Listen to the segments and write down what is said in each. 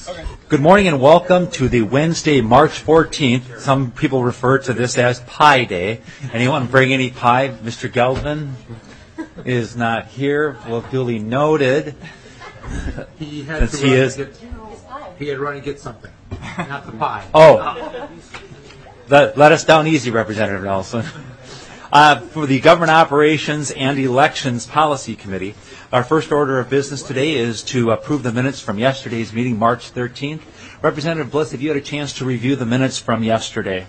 Okay. Good morning and welcome to the Wednesday, March 14th. Some people refer to this as Pie Day. Anyone bring any pie? Mr. Geldman is not here. Well, duly noted. He had to run and get something, not the pie. Oh, let us down easy, Representative Nelson. For the Government Operations and Elections Policy Committee, our first order of business today is to approve the minutes from yesterday's meeting, March 13th. Representative Bliss, have you had a chance to review the minutes from yesterday?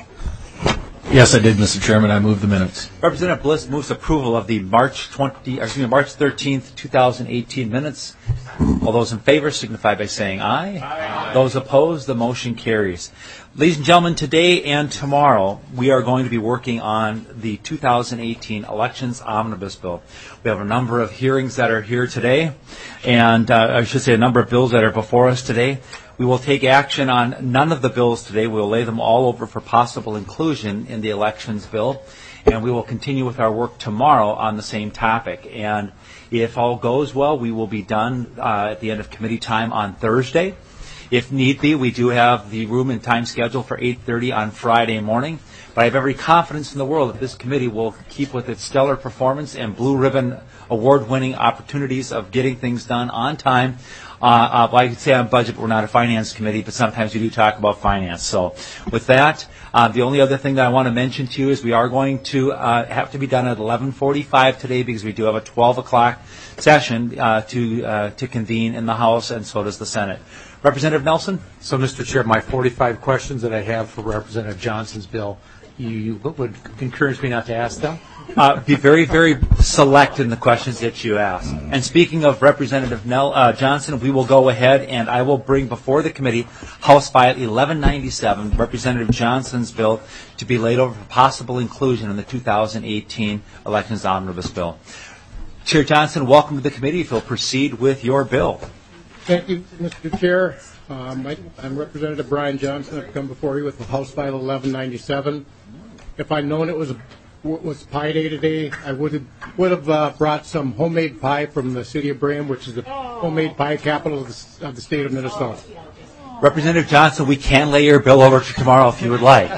Yes, I did, Mr. Chairman. I moved the minutes. Representative Bliss moves approval of the March 13th, 2018 minutes. All those in favor signify by saying aye. Aye. Those opposed, the motion carries. Ladies and gentlemen, today and tomorrow, we are going to be working on the 2018 Elections Omnibus Bill. We have a number of hearings that are here today, and I should say a number of bills that are before us today. We will take action on none of the bills today. We will lay them all over for possible inclusion in the Elections Bill, and we will continue with our work tomorrow on the same topic. And if all goes well, we will be done at the end of committee time on Thursday. If need be, we do have the room and time scheduled for 8:30 on Friday morning. But I have every confidence in the world that this committee will keep with its stellar performance and blue ribbon award-winning opportunities of getting things done on time. I could say on budget, but we're not a finance committee, but sometimes we do talk about finance. So with that, the only other thing that I want to mention to you is we are going to have to be done at 11:45 today because we do have a 12 o'clock session to convene in the House, and so does the Senate. Representative Nelson? So, Mr. Chair, my 45 questions that I have for Representative Johnson's bill, you would encourage me not to ask them? Be very, very select in the questions that you ask. And speaking of Representative Johnson, we will go ahead and I will bring before the committee House File 1197, Representative Johnson's bill, to be laid over for possible inclusion in the 2018 Elections Omnibus Bill. Chair Johnson, welcome to the committee. If you'll proceed with your bill. Thank you, Mr. Chair. I'm Representative Brian Johnson. I've come before you with House File 1197. If I'd known it was Pie Day today, I would have brought some homemade pie from the city of Brayham, which is the homemade pie capital of the state of Minnesota. Representative Johnson, we can lay your bill over to tomorrow if you would like.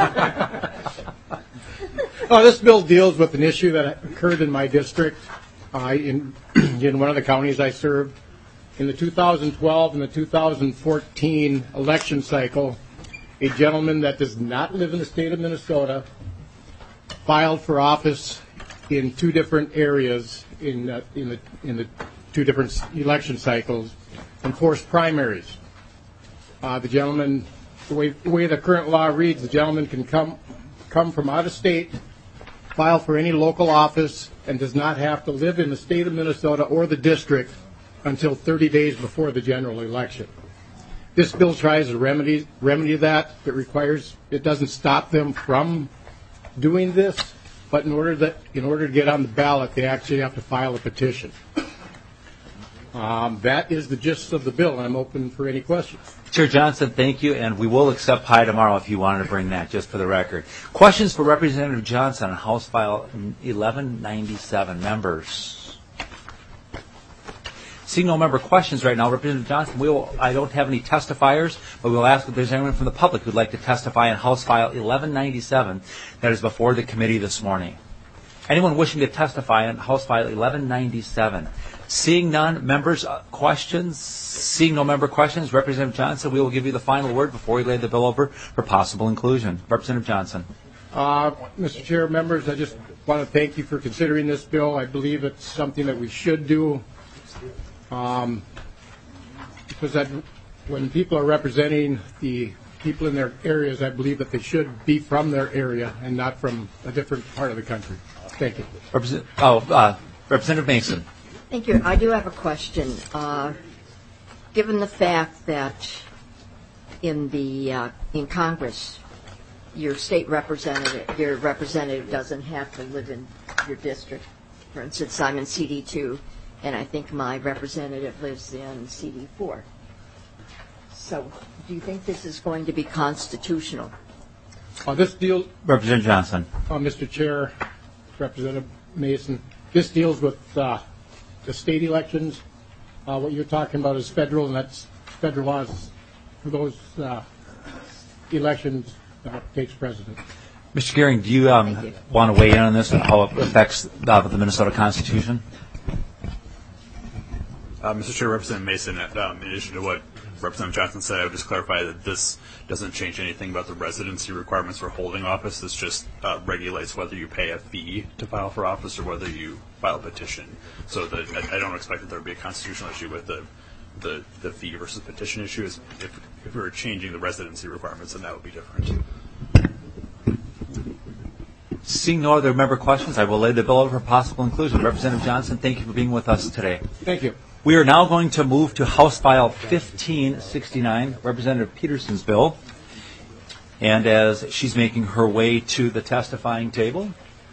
This bill deals with an issue that occurred in my district, in one of the counties I served. In the 2012 and the 2014 election cycle, a gentleman that does not live in the state of Minnesota filed for office in two different areas in the two different election cycles and forced primaries. The gentleman, the way the current law reads, the gentleman can come from out of state, file for any local office, and does not have to live in the state of Minnesota or the district until 30 days before the general election. This bill tries to remedy that. It doesn't stop them from doing this, but in order to get on the ballot, they actually have to file a petition. That is the gist of the bill. I'm open for any questions. Chair Johnson, thank you, and we will accept pie tomorrow if you wanted to bring that, just for the record. Questions for Representative Johnson on House File 1197. Members? Seeing no member questions right now, Representative Johnson, I don't have any testifiers, but we'll ask if there's anyone from the public who'd like to testify on House File 1197 that is before the committee this morning. Anyone wishing to testify on House File 1197? Seeing none, members, questions? Seeing no member questions, Representative Johnson, we will give you the final word before we lay the bill over for possible inclusion. Representative Johnson. Mr. Chair, members, I just want to thank you for considering this bill. I believe it's something that we should do. Because when people are representing the people in their areas, I believe that they should be from their area and not from a different part of the country. Thank you. Representative Mason. Thank you. I do have a question. Given the fact that in Congress, your representative doesn't have to live in your district. For instance, I'm in CD2. And I think my representative lives in CD4. So do you think this is going to be constitutional? This deal, Representative Johnson. Mr. Chair, Representative Mason, this deals with the state elections. What you're talking about is federal, and that's federal laws for those elections takes precedent. Mr. Gehring, do you want to weigh in on this and how it affects the Minnesota Constitution? Mr. Chair, Representative Mason, in addition to what Representative Johnson said, I would just clarify that this doesn't change anything about the residency requirements for holding office. This just regulates whether you pay a fee to file for office or whether you file a petition. So I don't expect that there would be a constitutional issue with the fee versus petition issues. If we were changing the residency requirements, then that would be different. Seeing no other member questions, I will lay the bill over for possible inclusion. Representative Johnson, thank you for being with us today. Thank you. We are now going to move to House File 1569, Representative Peterson's bill. And as she's making her way to the testifying table,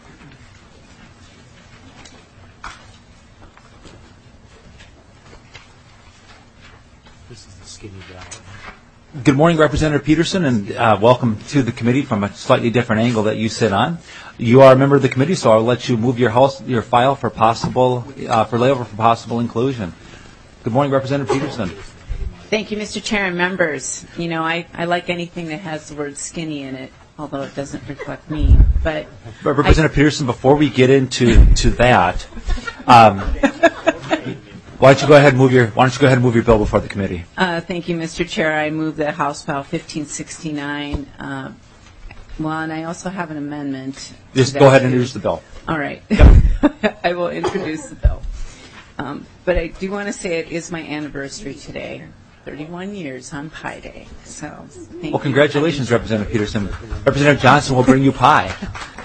This is the skinny ballot. good morning, Representative Peterson, and welcome to the committee from a slightly different angle that you sit on. You are a member of the committee, so I'll let you move your file for layover for possible inclusion. Good morning, Representative Peterson. Thank you, Mr. Chair and members. You know, I like anything that has the word skinny in it, although it doesn't reflect me. But Representative Peterson, before we get into that, why don't you go ahead and move your bill before the committee? thank you, Mr. Chair. I move that House File 1569. And I also have an amendment. Just go ahead and introduce the bill. All right. I will introduce the bill. But I do want to say it is my anniversary today. 31 years on Pi Day. So, thank you. Congratulations, Representative Peterson. Representative Johnson will bring you pie.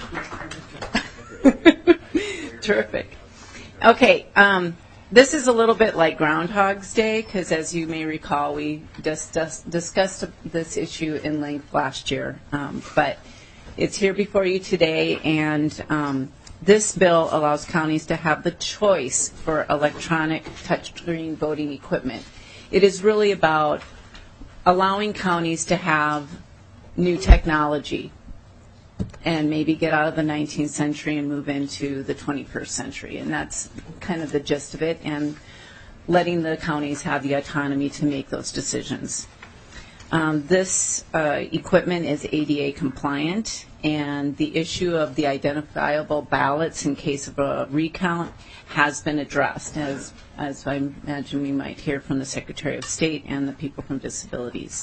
Terrific. Okay. This is a little bit like Groundhog's Day because, as you may recall, we discussed this issue in length last year. But it's here before you today, and this bill allows counties to have the choice for electronic touchscreen voting equipment. It is really about allowing counties to have new technology and maybe get out of the 19th century and move into the 21st century. And that's kind of the gist of it, and letting the counties have the autonomy to make those decisions. This equipment is ADA compliant, and the issue of the identifiable ballots in case of a recount has been addressed, as I imagine we might hear from the Secretary of State and the people from disabilities.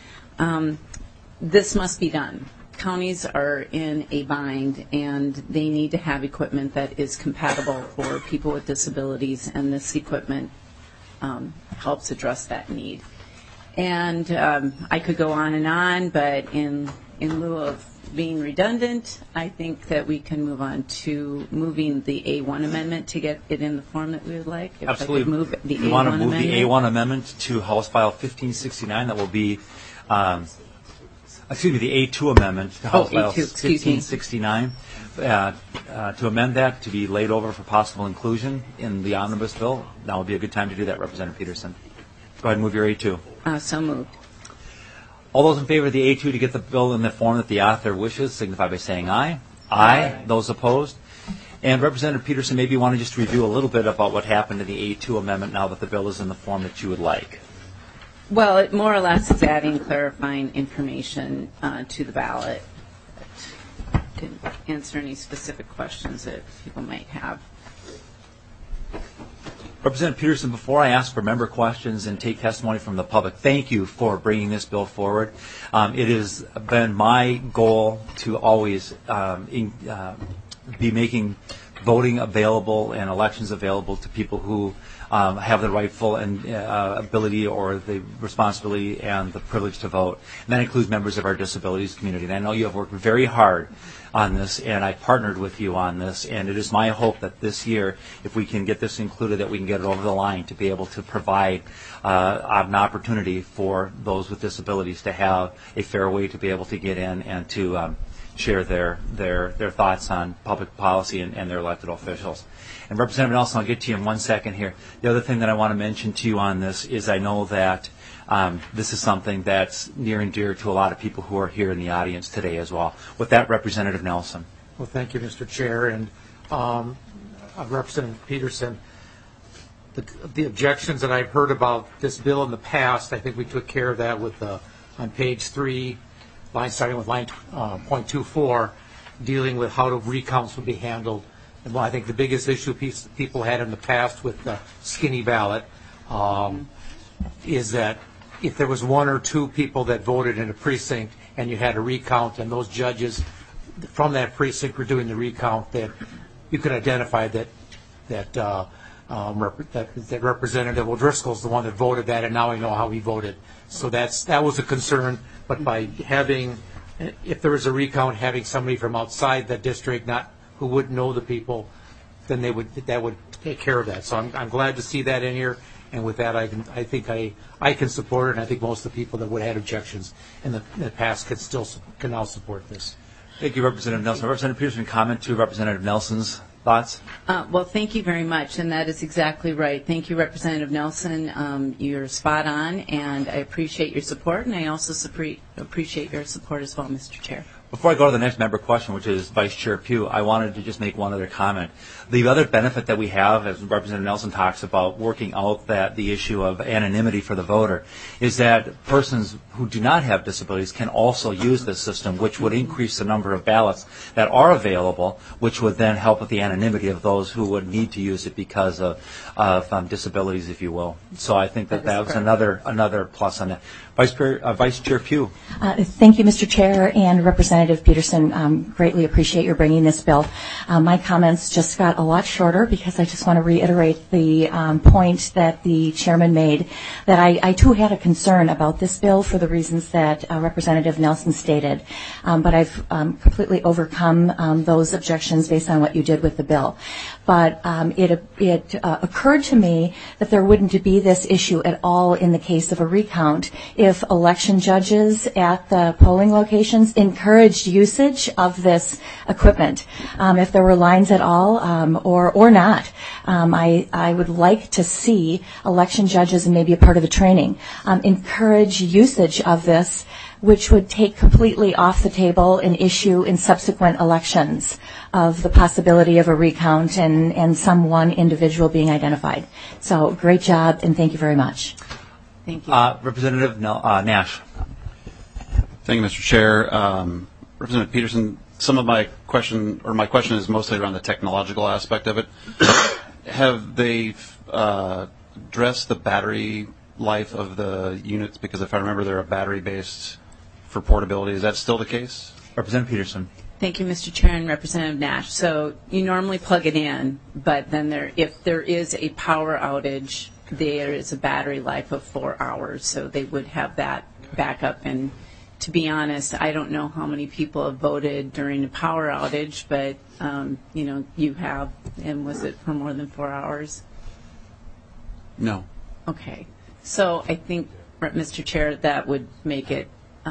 This must be done. Counties are in a bind, and they need to have equipment that is compatible for people with disabilities, and this equipment helps address that need. And I could go on, but in lieu of being redundant, I think that we can move on to moving the A1 amendment to get it in the form that we would like. If Absolutely. I could move the You A1 want to move amendment. the A1 amendment to House File 1569. That will be, the A2 amendment to House File A2, excuse me. 1569. To amend that to be laid over for possible inclusion in the omnibus bill. Now would be a good time to do that, Representative Peterson. Go ahead and move your A2. So moved. All those in favor of the A2 to get the bill in the form that the author wishes signify by saying aye. Aye. Those opposed? And Representative Peterson, maybe you want to just review a little bit about what happened to the A2 amendment now that the bill is in the form that you would like. Well, it more or less is adding clarifying information to the ballot. I can answer any specific questions that people might have. Representative Peterson, before I ask for member questions and take testimony from the public, thank you for bringing this bill forward. It has been my goal to always be making voting available and elections available to people who have the rightful and ability or the responsibility and the privilege to vote. And that includes members of our disabilities community. And I know you have worked very hard on this, and I partnered with you on this. And it is my hope that this year, if we can get this included, that we can get it over the line to be able to provide an opportunity for those with disabilities to have a fair way to be able to get in and to share their thoughts on public policy and their elected officials. And Representative Nelson, I'll get to you in 1 second here. The other thing that I want to mention to you on this is I know that this is something that's near and dear to a lot of people who are here in the audience today as well. With that, Representative Nelson. Well, thank you, Mr. Chair. And Representative Peterson, the objections that I've heard about this bill in the past, I think we took care of that with on page 3, starting with line .24, dealing with how the recounts would be handled. And well, I think the biggest issue people had in the past with the skinny ballot is that if there was 1 or 2 people that voted in a precinct and you had a recount and those judges from that precinct were doing the recount, that you could identify that Representative O'Driscoll's the one that voted that, and now I know how he voted. So that was a concern. But by having, if there was a recount, having somebody from outside the district, not who wouldn't know the people, then that would take care of that. So I'm glad to see that in here. And with that, I think I can support it, and I think most of the people that would have had objections in the past can now support this. Thank you, Representative Nelson. Representative Peterson, comment to Representative Nelson's thoughts? Well, thank you very much, and that is exactly right. Thank you, Representative Nelson. You're spot on, and I appreciate your support, and I also appreciate your support as well, Mr. Chair. Before I go to the next member question, which is Vice Chair Pugh, I wanted to just make one other comment. The other benefit that we have, as Representative Nelson talks about working out the issue of anonymity for the voter, is that persons who do not have disabilities can also use this system, which would increase the number of ballots that are available, which would then help with the anonymity of those who would need to use it because of disabilities, if you will. So I think that was another plus on that. Vice Chair Pugh. Thank you, Mr. Chair, and Representative Peterson. Greatly appreciate your bringing this bill. My comments just got a lot shorter because I just want to reiterate the point that the chairman made, that I too had a concern about this bill for the reasons that Representative Nelson stated. But I've completely overcome those objections based on what you did with the bill. But it occurred to me that there wouldn't be this issue at all in the case of a recount if election judges at the polling locations encouraged usage of this equipment. If there were lines at all or not, I would like to see election judges, and maybe a part of the training, encourage usage of this, which would take completely off the table an issue in subsequent elections of the possibility of a recount and some one individual being identified. So great job, and thank you very much. Thank you. Representative Nash. Thank you, Mr. Chair. Representative Peterson, my question is mostly around the technological aspect of it. Have they addressed the battery life of the units? Because if I remember, they're a battery-based for portability. Is that still the case? Representative Peterson. Thank you, Mr. Chair, and Representative Nash. So you normally plug it in, but then if there is a power outage, there is a battery life of 4 hours, so they would have that backup. And to be honest, I don't know how many people have voted during a power outage, but you have. And was it for more than 4 hours? No. Okay. So I think, Mr. Chair, that would make it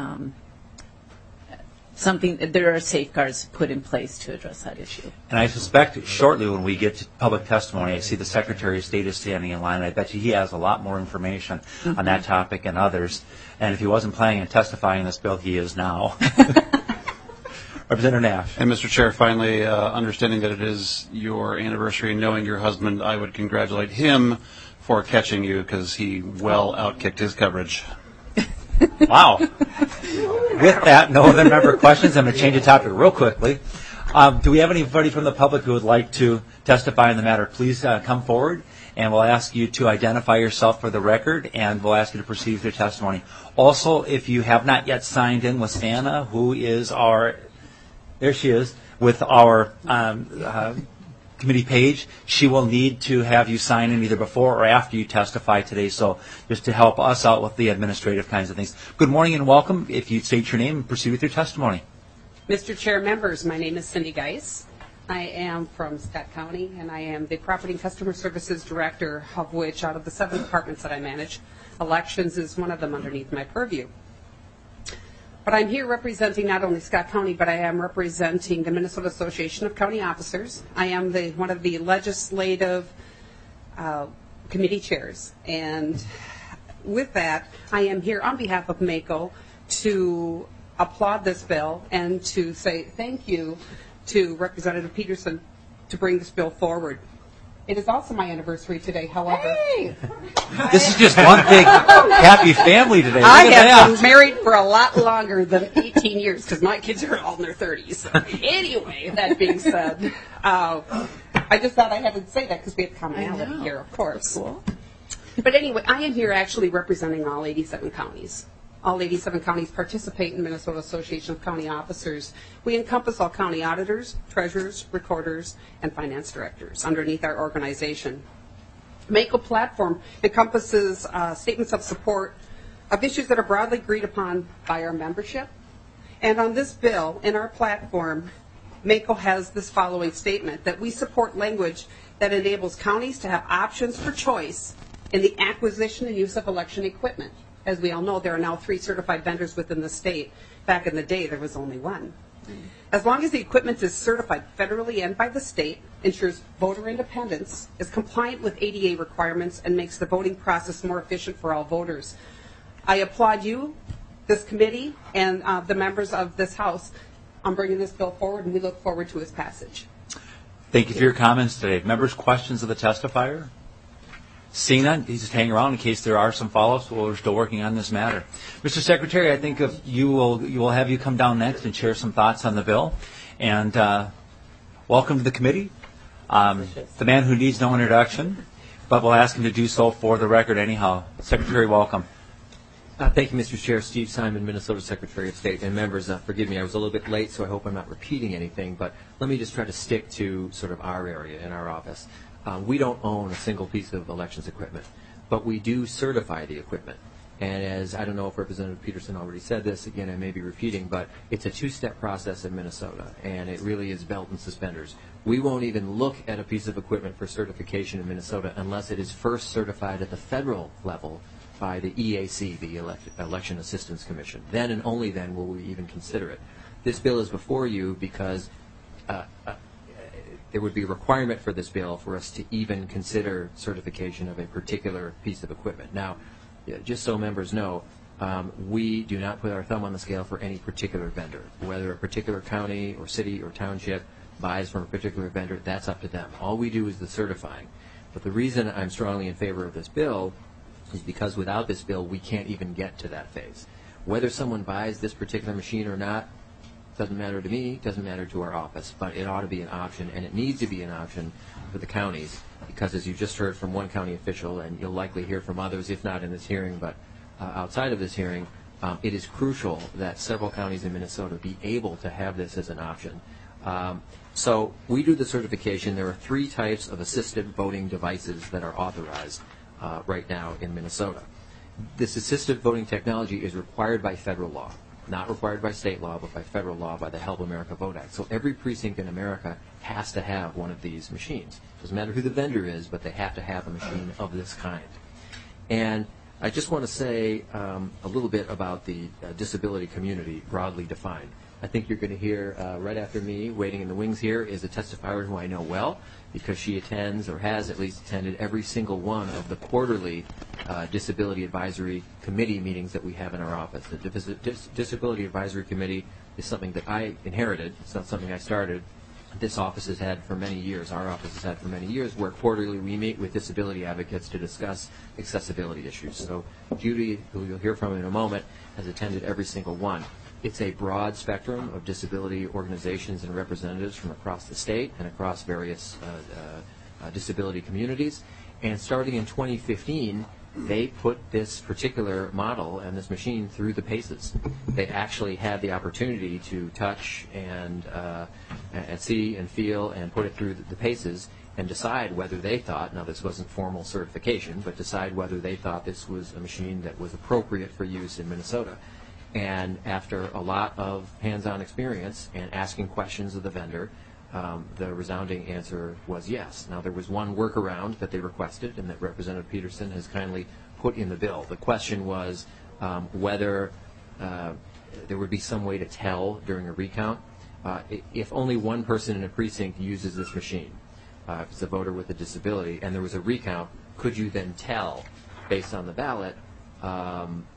something. There are safeguards put in place to address that issue. And I suspect shortly when we get to public testimony, I see the Secretary of State is standing in line, and I bet you he has a lot more information on that topic and others. And if he wasn't planning on testifying in this bill, he is now. Representative Nash. And Mr. Chair, finally, understanding that it is your anniversary and knowing your husband, I would congratulate him for catching you because he well outkicked his coverage. Wow. With that, no other member questions. I'm going to change the topic real quickly. Do we have anybody from the public who would like to testify in the matter? Please come forward, and we'll ask you to identify yourself for the record, and we'll ask you to proceed with your testimony. Also, if you have not yet signed in with Santa, who is there she is, with our committee page, she will need to have you sign in either before or after you testify today, so just to help us out with the administrative kinds of things. Good morning and welcome. If you state your name and proceed with your testimony. Mr. Chair, members, my name is Cindy Geis. I am from Scott County, and I am the Property and Customer Services Director, of which out of the 7 departments that I manage, elections is one of them underneath my purview. But I'm here representing not only Scott County, but I am representing the Minnesota Association of County Officers. I am one of the legislative committee chairs. And with that, I am here on behalf of MACO to applaud this bill and to say thank you to Representative Peterson to bring this bill forward. It is also my anniversary today, however. This is just one big happy family today. Look I at have that. been married for a lot longer than 18 years because my kids are all in their 30s. Anyway, that being said, I just thought I had to say that because we have commonality here, of course. But anyway, I am here actually representing all 87 counties. All 87 counties participate in Minnesota Association of County Officers. We encompass all county auditors, treasurers, recorders, and finance directors underneath our organization. MACO platform encompasses statements of support of issues that are broadly agreed upon by our membership. And on this bill, in our platform, MACO has this following statement, that we support language that enables counties to have options for choice in the acquisition and use of election equipment. As we all know, there are now 3 certified vendors within the state. Back in the day, there was only 1. As long as the equipment is certified federally and by the state, ensures voter independence, is compliant with ADA requirements, and makes the voting process more efficient for all voters. I applaud you, this committee, and the members of this House on bringing this bill forward, and we look forward to its passage. Thank you for your comments today. Members, questions of the testifier? Seeing none, just hang around in case there are some follow-ups. We're still working on this matter. Mr. Secretary, I think you will have you come down next and share some thoughts on the bill. And welcome to the committee. The man who needs no introduction, but we'll ask him to do so for the record anyhow. Secretary, welcome. Thank you, Mr. Chair. Steve Simon, Minnesota Secretary of State. And members, forgive me, I was a little bit late, so I hope I'm not repeating anything. But let me just try to stick to sort of our area in our office. We don't own a single piece of elections equipment, but we do certify the equipment. And as I don't know if Representative Peterson already said this, again, I may be repeating, but it's a 2-step process in Minnesota, and it really is belt and suspenders. We won't even look at a piece of equipment for certification in Minnesota unless it is first certified at the federal level by the EAC, the Election Assistance Commission. Then and only then will we even consider it. This bill is before you because there would be a requirement for this bill for us to even consider certification of a particular piece of equipment. Now, just so members know, we do not put our thumb on the scale for any particular vendor. Whether a particular county or city or township buys from a particular vendor, that's up to them. All we do is the certifying. But the reason I'm strongly in favor of this bill is because without this bill, we can't even get to that phase. Whether someone buys this particular machine or not, doesn't matter to me, doesn't matter to our office, but it ought to be an option, and it needs to be an option for the counties, because as you just heard from one county official, and you'll likely hear from others, if not in this hearing, but outside of this hearing, it is crucial that several counties in Minnesota be able to have this as an option. So we do the certification. There are 3 types of assisted voting devices that are authorized right now in Minnesota. This assisted voting technology is required by federal law. Not required by state law, but by federal law, by the Help America Vote Act. So every precinct in America has to have one of these machines. Doesn't matter who the vendor is, but they have to have a machine of this kind. And I just want to say a little bit about the disability community, broadly defined. I think you're going to hear right after me, waiting in the wings here, is a testifier who I know well, because she attends, or has at least attended, every single one of the quarterly Disability Advisory Committee meetings that we have in our office. The Disability Advisory Committee is something that I inherited. It's not something I started. This office has had for many years, our office has had for many years, where quarterly we meet with disability advocates to discuss accessibility issues. So Judy, who you'll hear from in a moment, has attended every single one. It's a broad spectrum of disability organizations and representatives from across the state and across various disability communities. And starting in 2015, they put this particular model and this machine through the paces. They actually had the opportunity to touch and see and feel and put it through the paces and decide whether they thought, now this wasn't formal certification, but decide whether they thought this was a machine that was appropriate for use in Minnesota. And after a lot of hands-on experience and asking questions of the vendor, the resounding answer was yes. Now, there was one workaround that they requested and that Representative Peterson has kindly put in the bill. The question was whether there would be some way to tell during a recount if only one person in a precinct uses this machine, if it's a voter with a disability, and there was a recount, could you then tell, based on the ballot,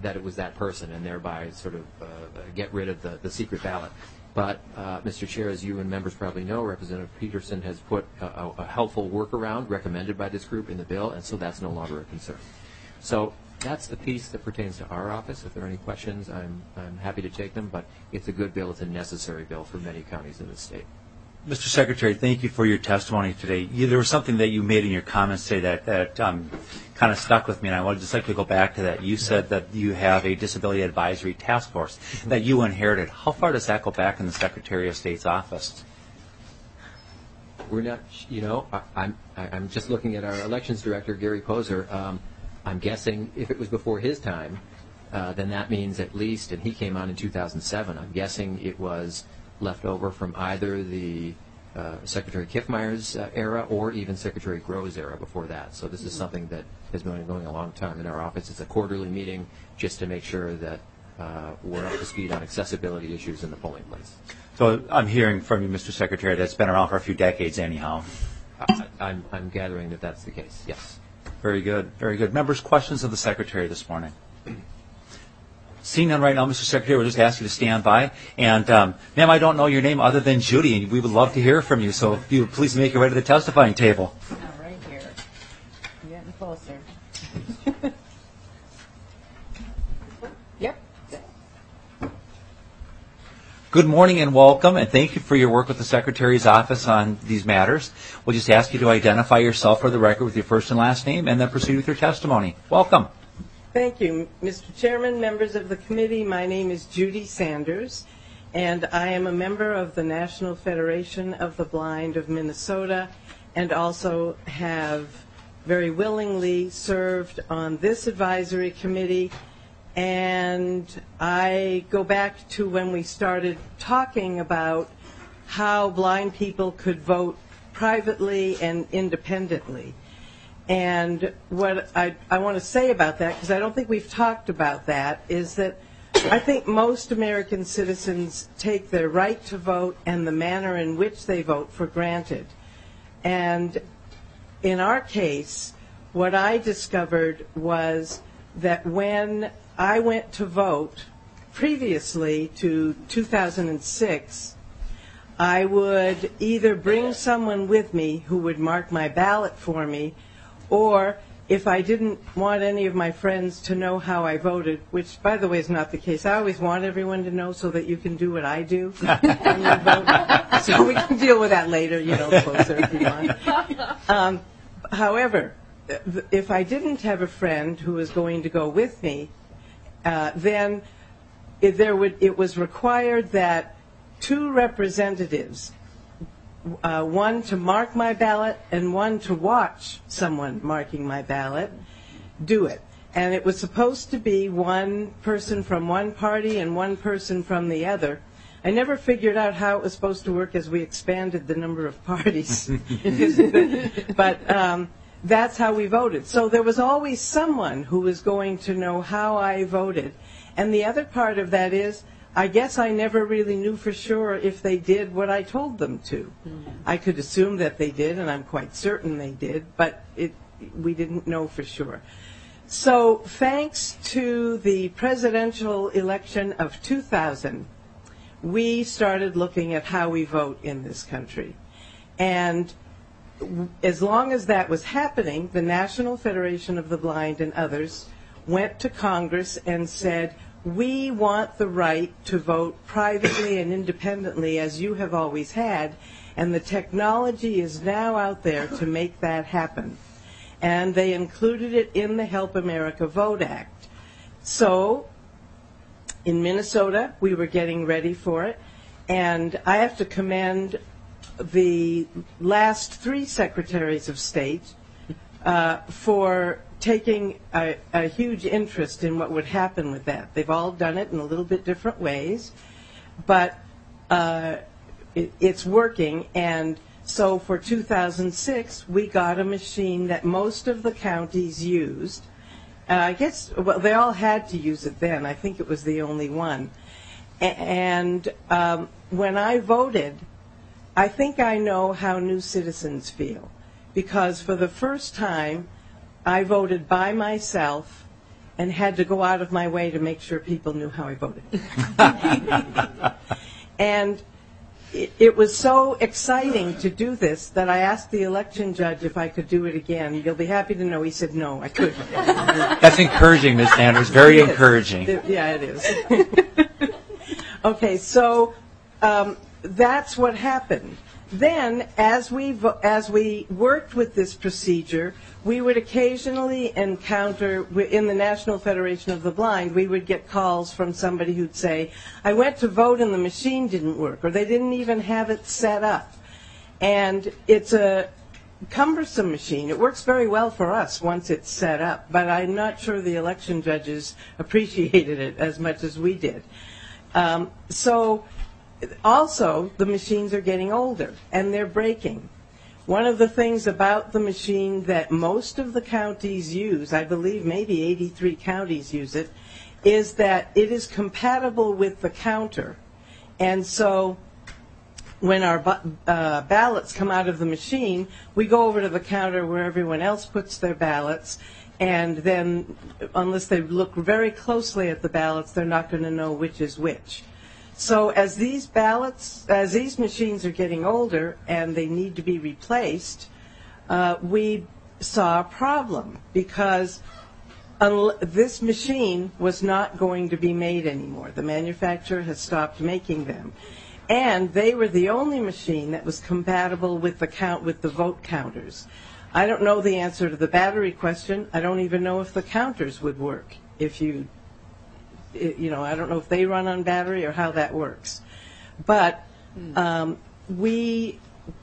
that it was that person, and thereby sort of get rid of the secret ballot. But, Mr. Chair, as you and members probably know, Representative Peterson has put a helpful workaround recommended by this group in the bill, and so that's no longer a concern. So that's the piece that pertains to our office. If there are any questions, I'm happy to take them, but it's a good bill. It's a necessary bill for many counties in the state. Mr. Secretary, thank you for your testimony today. There was something that you made in your comments today that kind of stuck with me, and I would just like to go back to that. You said that you have a disability advisory task force that you inherited. How far does that go back in the Secretary of State's office? We're not, I'm just looking at our elections director, Gary Poser. I'm guessing if it was before his time, then that means at least, and he came on in 2007, I'm guessing it was left over from either the Secretary Kiffmeyer's era or even Secretary Groh's era before that. So this is something that has been going a long time in our office. It's a quarterly meeting just to make sure that we're up to speed on accessibility issues in the polling place. So I'm hearing from you, Mr. Secretary, that's been around for a few decades anyhow. I'm gathering that that's the case, yes. Very good, very good. Members, questions of the Secretary this morning? Seeing none right now, Mr. Secretary, we'll just ask you to stand by. And, ma'am, I don't know your name other than Judy, and we would love to hear from you. So if you would please make your way to the testifying table. Right here. You're getting closer. Yep. Good morning and welcome, and thank you for your work with the Secretary's office on these matters. We'll just ask you to identify yourself for the record with your first and last name, and then proceed with your testimony. Welcome. Thank you, Mr. Chairman, members of the committee. My name is Judy Sanders, and I am a member of the National Federation of the Blind of Minnesota, and also have very willingly served on this advisory committee. And I go back to when we started talking about how blind people could vote privately and independently. And what I want to say about that, because I don't think we've talked about that, is that I think most American citizens take their right to vote and the manner in which they vote for granted. And in our case, what I discovered was that when I went to vote previously to 2006, I would either bring someone with me who would mark my ballot for me, or if I didn't want any of my friends to know how I voted, which, by the way, is not the case. I always want everyone to know so that you can do what I do when you vote. So we can deal with that later, closer if you want. However, if I didn't have a friend who was going to go with me, then it was required that two representatives, one to mark my ballot and one to watch someone marking my ballot, do it. And it was supposed to be one person from one party and one person from the other. I never figured out how it was supposed to work as we expanded the number of parties. But that's how we voted. So there was always someone who was going to know how I voted. And the other part of that is, I guess I never really knew for sure if they did what I told them to. I could assume that they did, and I'm quite certain they did, but we didn't know for sure. So thanks to the presidential election of 2000, we started looking at how we vote in this country. And as long as that was happening, the National Federation of the Blind and others went to Congress and said, we want the right to vote privately and independently as you have always had, and the technology is now out there to make that happen. And they included it in the Help America Vote Act. So in Minnesota, we were getting ready for it, and I have to commend the last three secretaries of state for taking a huge interest in what would happen with that. They've all done it in a little bit different ways, but it's working. And so for 2006, we got a machine that most of the counties used. I guess, well, they all had to use it then. I think it was the only one. And when I voted, I think I know how new citizens feel, because for the first time, I voted by myself, and had to go out of my way to make sure people knew how I voted. And it was so exciting to do this that I asked the election judge if I could do it again. You'll be happy to know he said no, I couldn't. That's encouraging, Ms. Sanders. Very encouraging. Yeah, it is. Okay, so that's what happened. Then, as we worked with this procedure, we would occasionally encounter, in the National Federation of the Blind, we would get calls from somebody who'd say, I went to vote and the machine didn't work, or they didn't even have it set up. And it's a cumbersome machine. It works very well for us once it's set up, but I'm not sure the election judges appreciated it as much as we did. Also, the machines are getting older, and they're breaking. One of the things about the machine that most of the counties use, I believe maybe 83 counties use it, is that it is compatible with the counter. And so when our ballots come out of the machine, we go over to the counter where everyone else puts their ballots, and then unless they look very closely at the ballots, they're not going to know which is which. So as these machines are getting older and they need to be replaced, we saw a problem because this machine was not going to be made anymore. The manufacturer has stopped making them. And they were the only machine that was compatible with the vote counters. I don't know the answer to the battery question. I don't even know if the counters would work I don't know if they run on battery or how that works. But we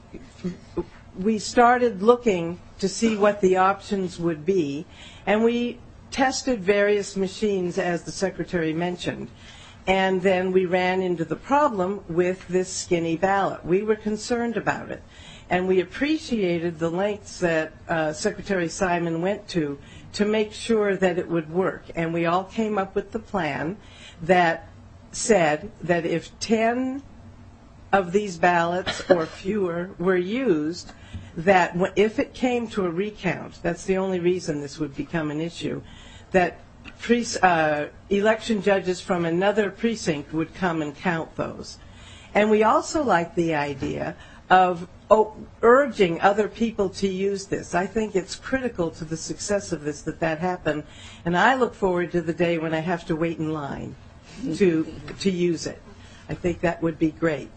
started looking to see what the options would be, and we tested various machines, as the Secretary mentioned. And then we ran into the problem with this skinny ballot. We were concerned about it, and we appreciated the lengths that Secretary Simon went to make sure that it would work. And we all came up with the plan that said that if 10 of these ballots or fewer were used, that if it came to a recount, that's the only reason this would become an issue, that election judges from another precinct would come and count those. And we also like the idea of urging other people to use this. I think it's critical to the success of this that happen, and I look forward to the day when I have to wait in line to use it. I think that would be great.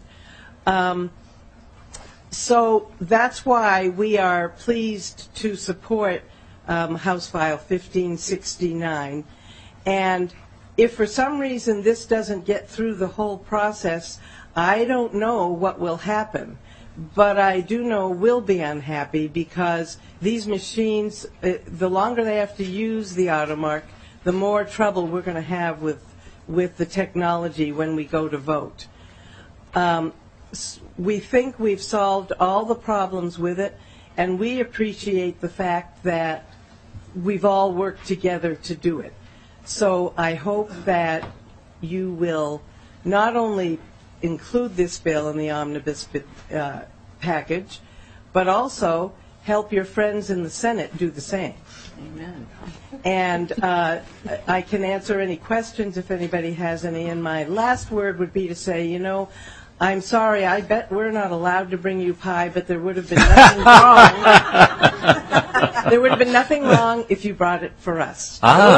So that's why we are pleased to support House File 1569. And if for some reason this doesn't get through the whole process, I don't know what will happen. But I do know we'll be unhappy because these machines, the longer they have to use the AutoMark, the more trouble we're going to have with the technology when we go to vote. We think we've solved all the problems with it, and we appreciate the fact that we've all worked together to do it. So I hope that you will not only include this bill in the omnibus package, but also help your friends in the Senate do the same. Amen. And I can answer any questions if anybody has any. And my last word would be to say, I'm sorry, I bet we're not allowed to bring you pie, but there would have been nothing wrong. There would have been nothing wrong if you brought it for us.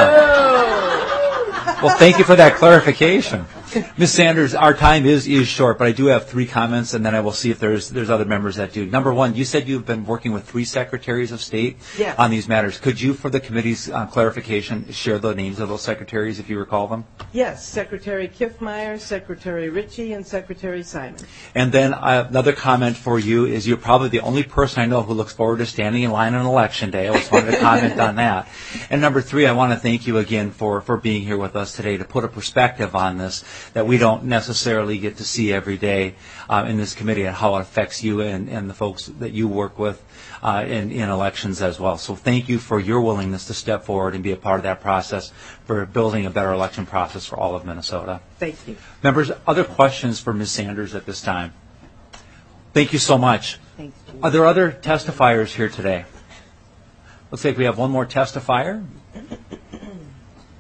Well, thank you for that clarification. Ms. Sanders, our time is short, but I do have 3 comments, and then I will see if there's other members that do. Number 1, you said you've been working with 3 secretaries of state on these matters. Could you, for the committee's clarification, share the names of those secretaries, if you recall them? Yes, Secretary Kiffmeyer, Secretary Ritchie, and Secretary Simon. And then another comment for you is you're probably the only person I know who looks forward to standing in line on Election Day. I just wanted to comment on that. And number 3, I want to thank you again for being here with us today to put a perspective on this that we don't necessarily get to see every day in this committee and how it affects you and the folks that you work with in elections as well. So thank you for your willingness to step forward and be a part of that process for building a better election process for all of Minnesota. Thank you. Members, other questions for Ms. Sanders at this time? Thank you so much. Thanks, Judy. Are there other testifiers here today? Looks like we have one more testifier.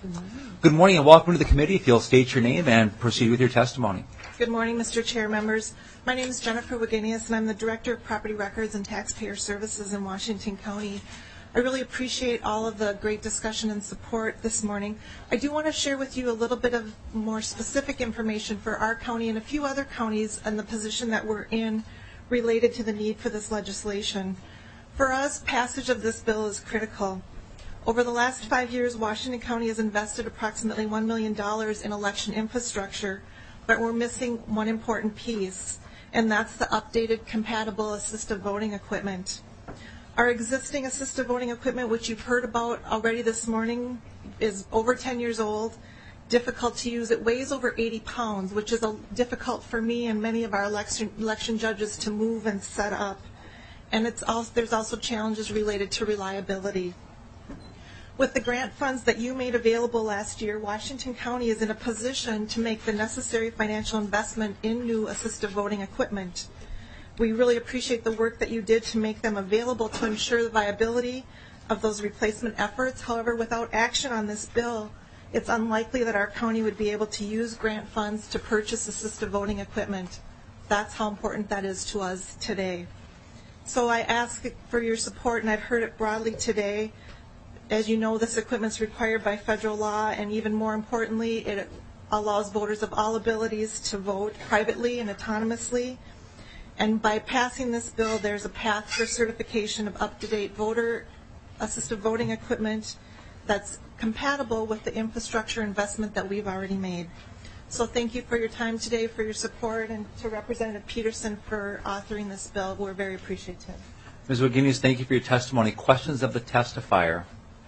Good morning and welcome to the committee. If you'll state your name and proceed with your testimony. Good morning, Mr. Chair, members. My name is Jennifer Wagenius, and I'm the Director of Property Records and Taxpayer Services in Washington County. I really appreciate all of the great discussion and support this morning. I do want to share with you a little bit of more specific information for our county and a few other counties and the position that we're in related to the need for this legislation. For us, passage of this bill is critical. Over the last 5 years, Washington County has invested approximately $1 million in election infrastructure, but we're missing one important piece, and that's the updated compatible assistive voting equipment. Our existing assistive voting equipment, which you've heard about already this morning, is over 10 years old, difficult to use. It weighs over 80 pounds, which is difficult for me and many of our election judges to move and set up. And there's also challenges related to reliability. With the grant funds that you made available last year, Washington County is in a position to make the necessary financial investment in new assistive voting equipment. We really appreciate the work that you did to make them available to ensure the viability of those replacement efforts. However, without action on this bill, it's unlikely that our county would be able to use grant funds to purchase assistive voting equipment. That's how important that is to us today. So I ask for your support, and I've heard it broadly today. As you know, this equipment is required by federal law, and even more importantly, it allows voters of all abilities to vote privately and autonomously. And by passing this bill, there's a path for certification of up-to-date voter assistive voting equipment that's compatible with the infrastructure investment that we've already made. So thank you for your time today, for your support, and to Representative Peterson for authoring this bill. We're very appreciative. Ms. Wagenius, thank you for your testimony. Questions of the testifier?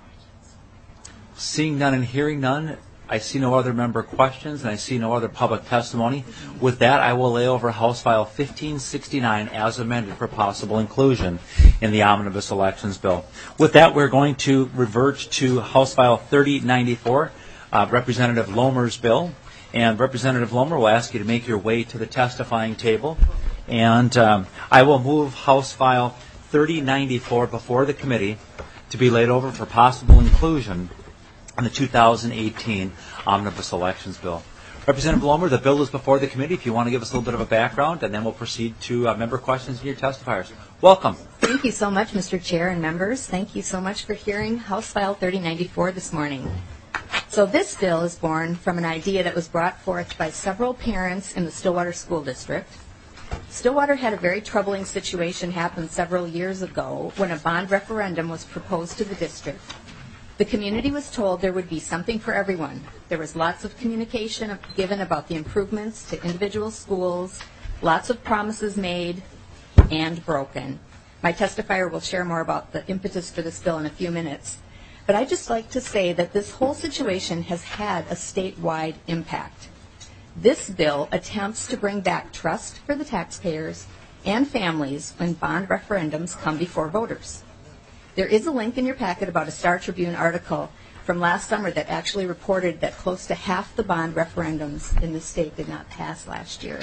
Seeing none and hearing none, I see no other member questions, and I see no other public testimony. With that, I will lay over House File 1569 as amended for possible inclusion in the Omnibus Elections Bill. With that, we're going to revert to House File 3094, Representative Lomer's bill. And Representative Lomer will ask you to make your way to the testifying table. And I will move House File 3094 before the committee to be laid over for possible inclusion in the 2018 Omnibus Elections Bill. Representative Lomer, the bill is before the committee. If you want to give us a little bit of a background, and then we'll proceed to member questions and your testifiers. Welcome. Thank you so much, Mr. Chair and members. Thank you so much for hearing House File 3094 this morning. So this bill is born from an idea that was brought forth by several parents in the Stillwater School District. Stillwater had a very troubling situation happen several years ago when a bond referendum was proposed to the district. The community was told there would be something for everyone. There was lots of communication given about the improvements to individual schools, lots of promises made and broken. My testifier will share more about the impetus for this bill in a few minutes. But I'd just like to say that this whole situation has had a statewide impact. This bill attempts to bring back trust for the taxpayers and families when bond referendums come before voters. There is a link in your packet about a Star Tribune article from last summer that actually reported that close to half the bond referendums in the state did not pass last year.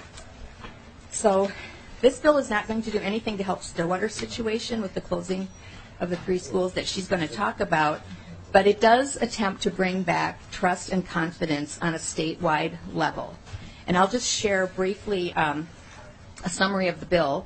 So this bill is not going to do anything to help Stillwater's situation with the closing of the 3 schools that she's going to talk about, but it does attempt to bring back trust and confidence on a statewide level. And I'll just share briefly a summary of the bill.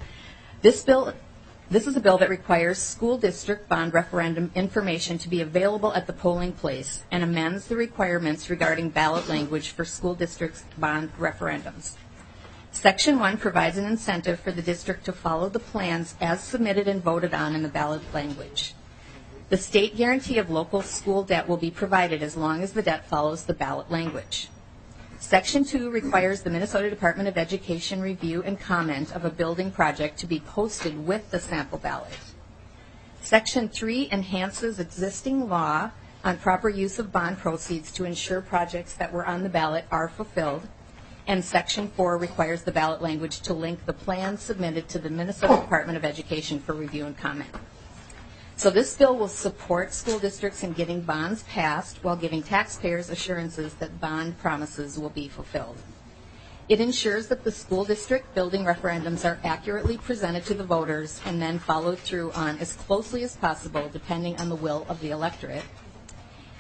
This is a bill that requires school district bond referendum information to be available at the polling place and amends the requirements regarding ballot language for school districts' bond referendums. Section 1 provides an incentive for the district to follow the plans as submitted and voted on in the ballot language. The state guarantee of local school debt will be provided as long as the debt follows the ballot language. Section 2 requires the Minnesota Department of Education review and comment of a building project to be posted with the sample ballot. Section 3 enhances existing law on proper use of bond proceeds to ensure projects that were on the ballot are fulfilled. And Section 4 requires the ballot language to link the plans submitted to the Minnesota Department of Education for review and comment. So this bill will support school districts in getting bonds passed while giving taxpayers assurances that bond promises will be fulfilled. It ensures that the school district building referendums are accurately presented to the voters and then followed through on as closely as possible depending on the will of the electorate.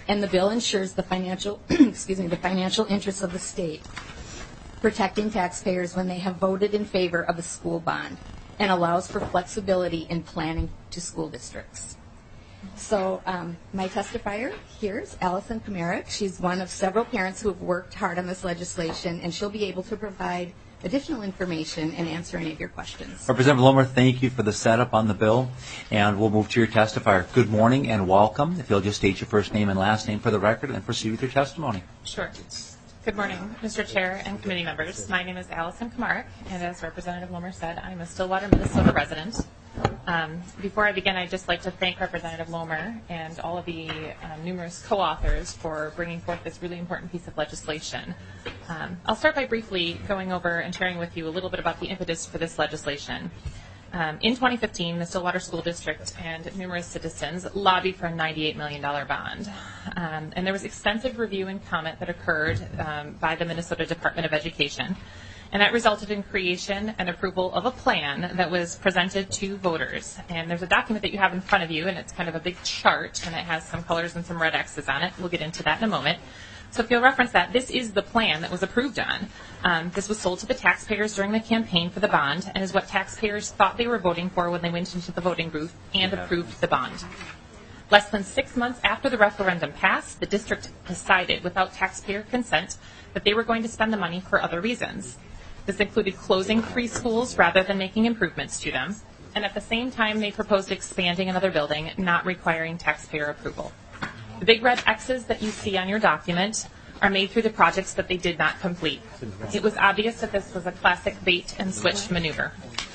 and the bill ensures the financial, the financial interests of the state, protecting taxpayers when they have voted in favor of a school bond, and allows for flexibility in planning to school districts. So my testifier here is Allison Kamarick. She's one of several parents who have worked hard on this legislation, and she'll be able to provide additional information and answer any of your questions. Representative Lomer, thank you for the setup on the bill, and we'll move to your testifier. Good morning and welcome. If you'll just state your first name and last name for the record and proceed with your testimony. Sure. Good morning, Mr. Chair and committee members. My name is Allison Kamarick, and as Representative Lomer said, I'm a Stillwater, Minnesota resident. Before I begin, I'd just like to thank Representative Lomer and all of the numerous co-authors for bringing forth this really important piece of legislation. I'll start by briefly going over and sharing with you a little bit about the impetus for this legislation. In 2015, the Stillwater School District and numerous citizens lobbied for a $98 million bond. And there was extensive review and comment that occurred by the Minnesota Department of Education. And that resulted in creation and approval of a plan that was presented to voters. And there's a document that you have in front of you, and it's kind of a big chart, and it has some colors and some red X's on it. We'll get into that in a moment. So if you'll reference that, this is the plan that was approved on. This was sold to the taxpayers during the campaign for the bond, and is what taxpayers thought they were voting for when they went into the voting booth and approved the bond. Less than 6 months after the referendum passed, the district decided, without taxpayer consent, that they were going to spend the money for other reasons. This included closing 3 schools rather than making improvements to them, and at the same time they proposed expanding another building, not requiring taxpayer approval. The big red X's that you see on your document are made through the projects that they did not complete. It was obvious that this was a classic bait and switch maneuver.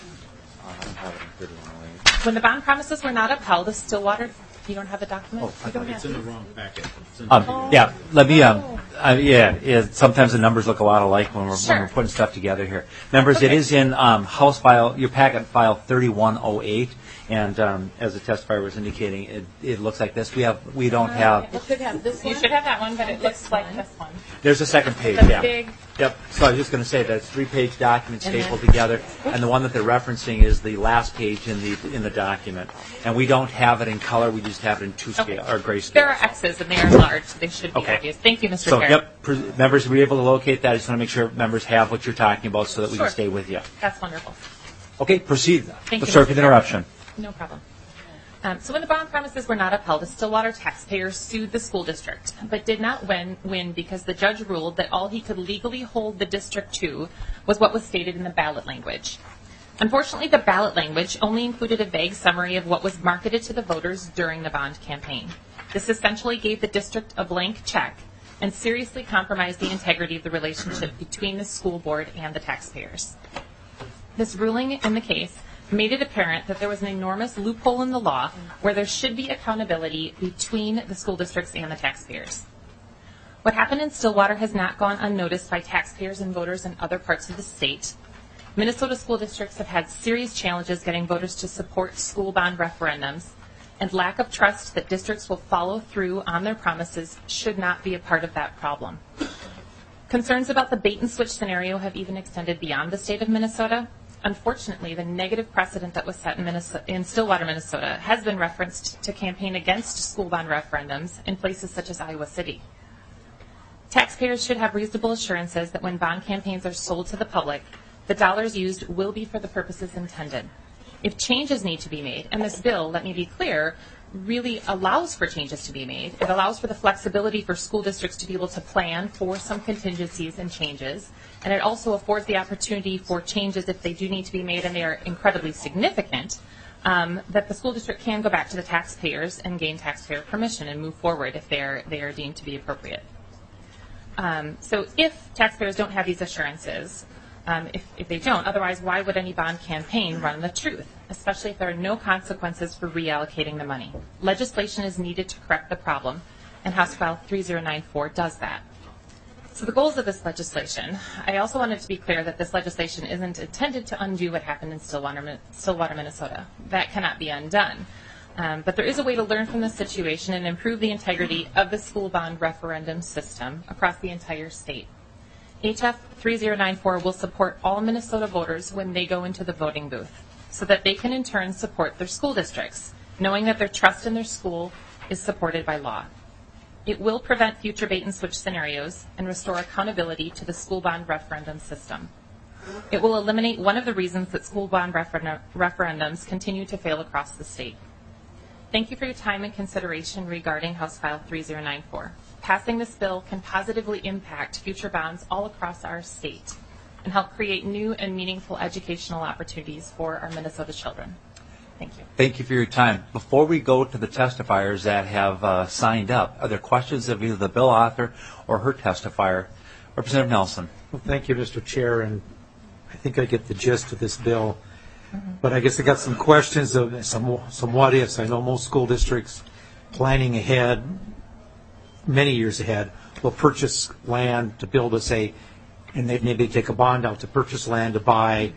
When the bond promises were not upheld, the Stillwater... You don't have the document? It's in the wrong packet. Yeah, let me, sometimes the numbers look a lot alike when we're putting stuff together here. Members, It is in House File, your packet file 3108, and as the testifier was indicating, it looks like this. We don't have... You should have this one. You should have that one, but it looks like this one. There's a second page, Big... Yep. So I was just going to say that it's 3-page document stapled together, and the one that they're referencing is the last page in the document. And we don't have it in color; we just have it in or grayscale. There are X's and they are large. They should be obvious. Thank you, Mr. Chair. Yep. Members, were you able to locate that? I just want to make sure members have what you're talking about, so that we can stay with you. That's wonderful. Okay, proceed. Thank you. Sorry for the interruption. No problem. So when the bond promises were not upheld, the Stillwater taxpayers sued the school district, but did not win because the judge ruled that all he could legally hold the district to was what was stated in the ballot language. Unfortunately, the ballot language only included a vague summary of what was marketed to the voters during the bond campaign. This essentially gave the district a blank check and seriously compromised the integrity of the relationship between the school board and the taxpayers. This ruling in the case made it apparent that there was an enormous loophole in the law where there should be accountability between the school districts and the taxpayers. What happened in Stillwater has not gone unnoticed by taxpayers and voters in other parts of the state. Minnesota school districts have had serious challenges getting voters to support school bond referendums, and lack of trust that districts will follow through on their promises should not be a part of that problem. Concerns about the bait and switch scenario have even extended beyond the state of Minnesota. Unfortunately, the negative precedent that was set in Stillwater, Minnesota, has been referenced to campaign against school bond referendums in places such as Iowa City. Taxpayers should have reasonable assurances that when bond campaigns are sold to the public, the dollars used will be for the purposes intended. If changes need to be made, and this bill, let me be clear, really allows for changes to be made. It allows for the flexibility for school districts to be able to plan for some contingencies and changes. And it also affords the opportunity for changes if they do need to be made and they are incredibly significant, that the school district can go back to the taxpayers and gain taxpayer permission and move forward if they are deemed to be appropriate. So if taxpayers don't have these assurances, if they don't, otherwise why would any bond campaign run the truth, especially if there are no consequences for reallocating the money? Legislation is needed to correct the problem, and House File 3094 does that. So the goals of this legislation, I also wanted to be clear that this legislation isn't intended to undo what happened in Stillwater, Minnesota. That cannot be undone. But there is a way to learn from this situation and improve the integrity of the school bond referendum system across the entire state. HF 3094 will support all Minnesota voters when they go into the voting booth, so that they can in turn support their school districts, knowing that their trust in their school is supported by law. It will prevent future bait-and-switch scenarios and restore accountability to the school bond referendum system. It will eliminate one of the reasons that school bond referendums continue to fail across the state. Thank you for your time and consideration regarding House File 3094. Passing this bill can positively impact future bonds all across our state and help create new and meaningful educational opportunities for our Minnesota children. Thank you. Thank you for your time. Before we go to the testifiers that have signed up, are there questions of either the bill author or her testifier? Representative Nelson. Well, thank you, Mr. Chair, and I think I get the gist of this bill. But I guess I got some questions of some what ifs. I know most school districts planning ahead, many years ahead, will purchase land to build and they maybe take a bond out to purchase land to buy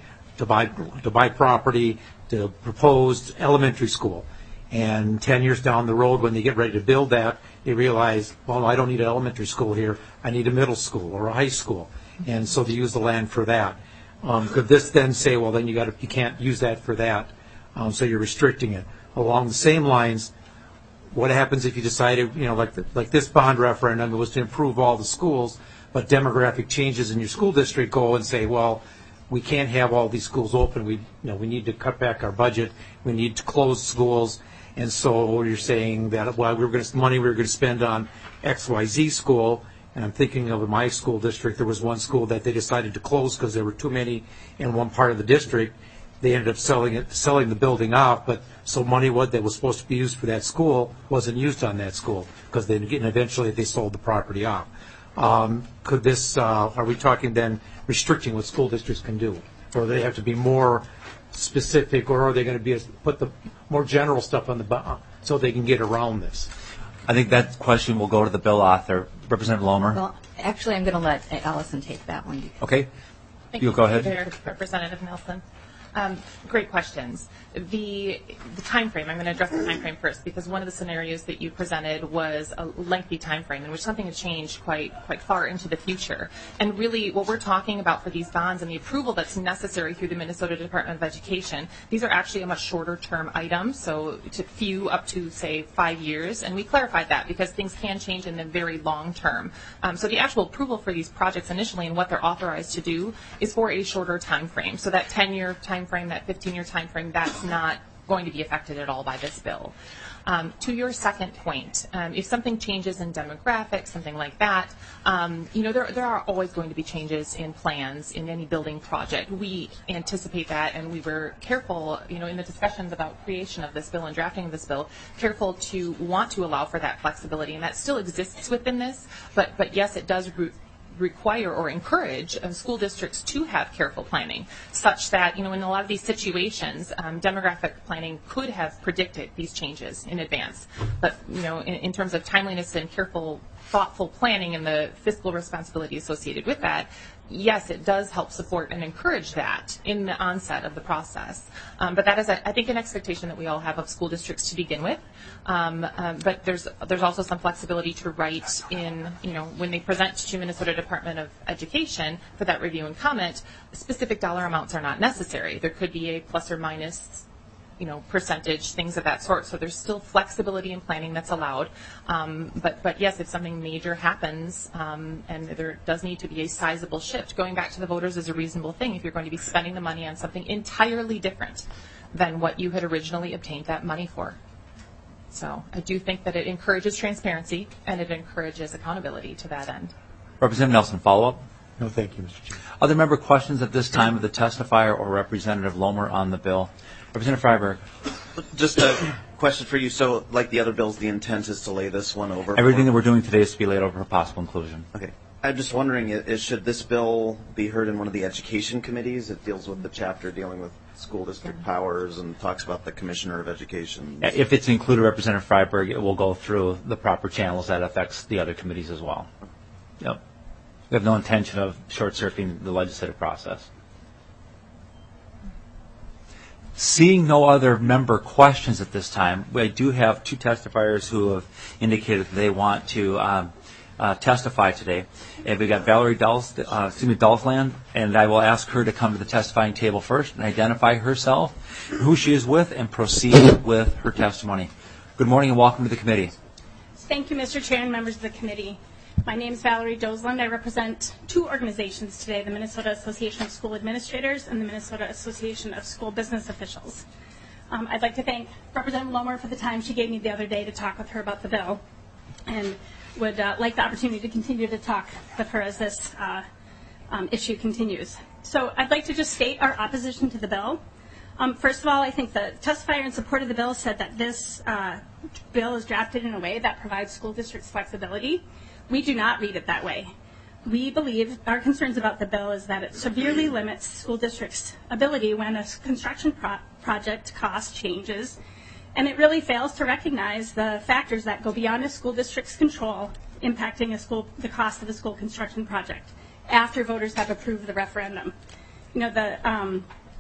property to proposed elementary school. And 10 years down the road, when they get ready to build that, they realize, well, I don't need an elementary school here. I need a middle school or a high school. And so they use the land for that. Could this then say, well, then you can't use that for that, so you're restricting it? Along the same lines, what happens if you decided, like this bond referendum, it was to improve all the schools, but demographic changes in your school district go and say, well, we can't have all these schools open. We need to cut back our budget. We need to close schools, and so you're saying that money we were going to spend on XYZ school. And I'm thinking of my school district. There was one school that they decided to close because there were too many in one part of the district. They ended up selling the building off, but so money that was supposed to be used for that school wasn't used on that school because eventually they sold the property off. Could this? Are we talking then restricting what school districts can do, or do they have to be more specific, or are they going to put the more general stuff on the so they can get around this? I think that question will go to the bill author. Representative Lomer. Well, actually, I'm going to let Allison take that one. Okay. Thank you go ahead. Representative Nelson. Great questions. The time frame, I'm going to address the time frame first, because one of the scenarios that you presented was a lengthy time frame in which something had changed quite far into the future. And really what we're talking about for these bonds and the approval that's necessary through the Minnesota Department of Education, these are actually a much shorter term item, so to few up to, say, 5 years. And we clarified that because things can change in the very long term. So the actual approval for these projects initially and what they're authorized to do is for a shorter time frame. So that 10-year time frame, that 15-year time frame, that's not going to be affected at all by this bill. To your second point, if something changes in demographics, something like that, there are always going to be changes in plans in any building project. We anticipate that, and we were careful, in the discussions about creation of this bill and drafting of this bill, careful to want to allow for that flexibility, and that still exists within this. But yes, it does require or encourage school districts to have careful planning, such that, in a lot of these situations, demographic planning could have predicted these changes in advance. But, in terms of timeliness and careful, thoughtful planning and the fiscal responsibility associated with that, yes, it does help support and encourage that in the onset of the process. But that is, I think, an expectation that we all have of school districts to begin with. But there's also some flexibility to write in, when they present to Minnesota Department of Education for that review and comment, specific dollar amounts are not necessary. There could be a plus or minus percentage, things of that sort. So there's still flexibility in planning that's allowed. But yes, if something major happens, and there does need to be a sizable shift, going back to the voters is a reasonable thing if you're going to be spending the money on something entirely different than what you had originally obtained that money for. So I do think that it encourages transparency and it encourages accountability to that end. Representative Nelson, follow-up? No, thank you, Mr. Chair. Other member questions at this time of the testifier or Representative Lomer on the bill? Representative Freiberg. Just a question for you. So, like the other bills, the intent is to lay this one over? Everything that we're doing today is to be laid over for possible inclusion. Okay. I'm just wondering, should this bill be heard in one of the education committees? It deals with the chapter dealing with school district powers and talks about the commissioner of education. If it's included, Representative Freiberg, it will go through the proper channels that affects the other committees as well. Yep. We have no intention of short-circuiting the legislative process. Seeing no other member questions at this time, we do have two testifiers who have indicated that they want to testify today. And we've got Valerie Dulfland, and I will ask her to come to the testifying table first and identify herself, who she is with, and proceed with her testimony. Good morning and welcome to the committee. Thank you, Mr. Chair and members of the committee. My name is Valerie Dosland. I represent two organizations today, the Minnesota Association of School Administrators and the Minnesota Association of School Business Officials. I'd like to thank Representative Lomer for the time she gave me the other day to talk with her about the bill, and would like the opportunity to continue to talk with her as this issue continues. So I'd like to just state our opposition to the bill. First of all, I think the testifier in support of the bill said that this bill is drafted in a way that provides school districts flexibility. We do not read it that way. We believe our concerns about the bill is that it severely limits school districts' ability when a construction project cost changes, and it really fails to recognize the factors that go beyond a school district's control impacting the cost of a school construction project after voters have approved the referendum. You know,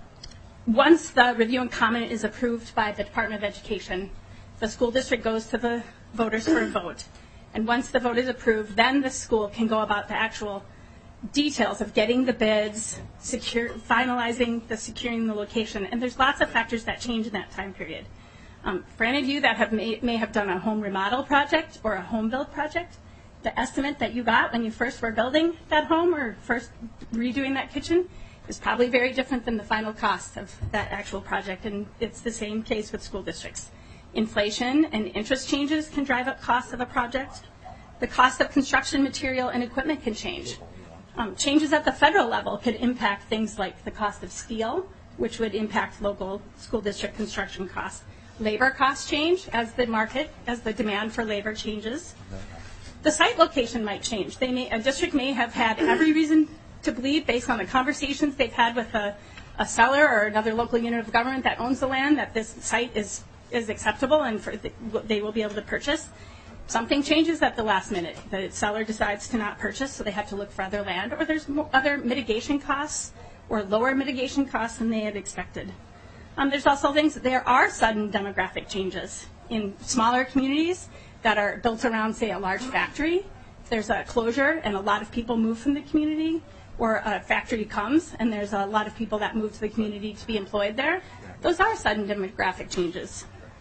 once the review and comment is approved by the Department of Education, the school district goes to the voters for a vote. And once the vote is approved, then the school can go about the actual details of getting the bids, finalizing securing the location. And there's lots of factors that change in that time period. For any of you that may have done a home remodel project or a home build project, the estimate that you got when you first were building that home or first redoing that kitchen is probably very different than the final cost of that actual project. And it's the same case with school districts. Inflation and interest changes can drive up costs of a project. The cost of construction material and equipment can change. Changes at the federal level could impact things like the cost of steel, which would impact local school district construction costs. Labor costs change as the demand for labor changes. The site location might change. A district may have had every reason to believe, based on the conversations they've had with a seller or another local unit of government that owns the land, that this site is acceptable and they will be able to purchase. Something changes at the last minute. The seller decides to not purchase, so they have to look for other land, or there's other mitigation costs or lower mitigation costs than they had expected. There's also there are sudden demographic changes in smaller communities that are built around, say, a large factory. If there's a closure and a lot of people move from the community, or a factory comes and there's a lot of people that move to the community to be employed there, those are sudden demographic changes.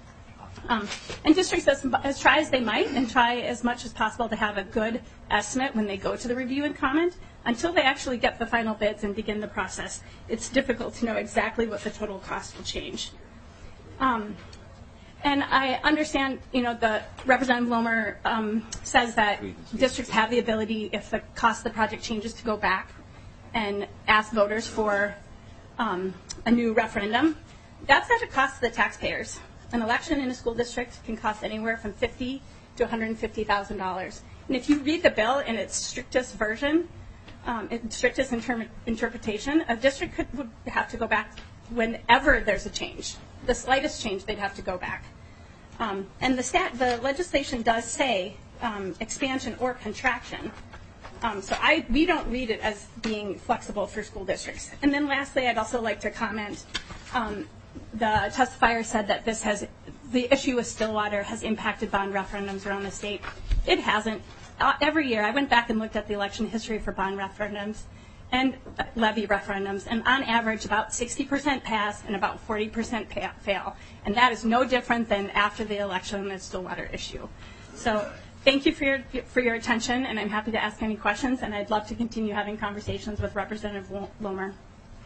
And districts, as try as they might, and try as much as possible to have a good estimate when they go to the review and comment, until they actually get the final bids and begin the process, it's difficult to know exactly what the total cost will change. And I understand, the Representative Lomer says that districts have the ability, if the cost of the project changes, to go back and ask voters for a new referendum. That's at a cost to the taxpayers. An election in a school district can cost anywhere from $50,000 to $150,000. And if you read the bill in its strictest version, strictest interpretation, a district would have to go back whenever there's a change. The slightest change, they'd have to go back. And the legislation does say expansion or contraction. So we don't read it as being flexible for school districts. And then lastly, I'd also like to comment, the testifier said that the issue with Stillwater has impacted bond referendums around the state. It hasn't. Every year, I went back and looked at the election history for bond referendums and levy referendums, and on average, about 60% pass and about 40% fail. And that is no different than after the election on the Stillwater issue. So thank you for your attention, and I'm happy to ask any questions, and I'd love to continue having conversations with Representative Lomer.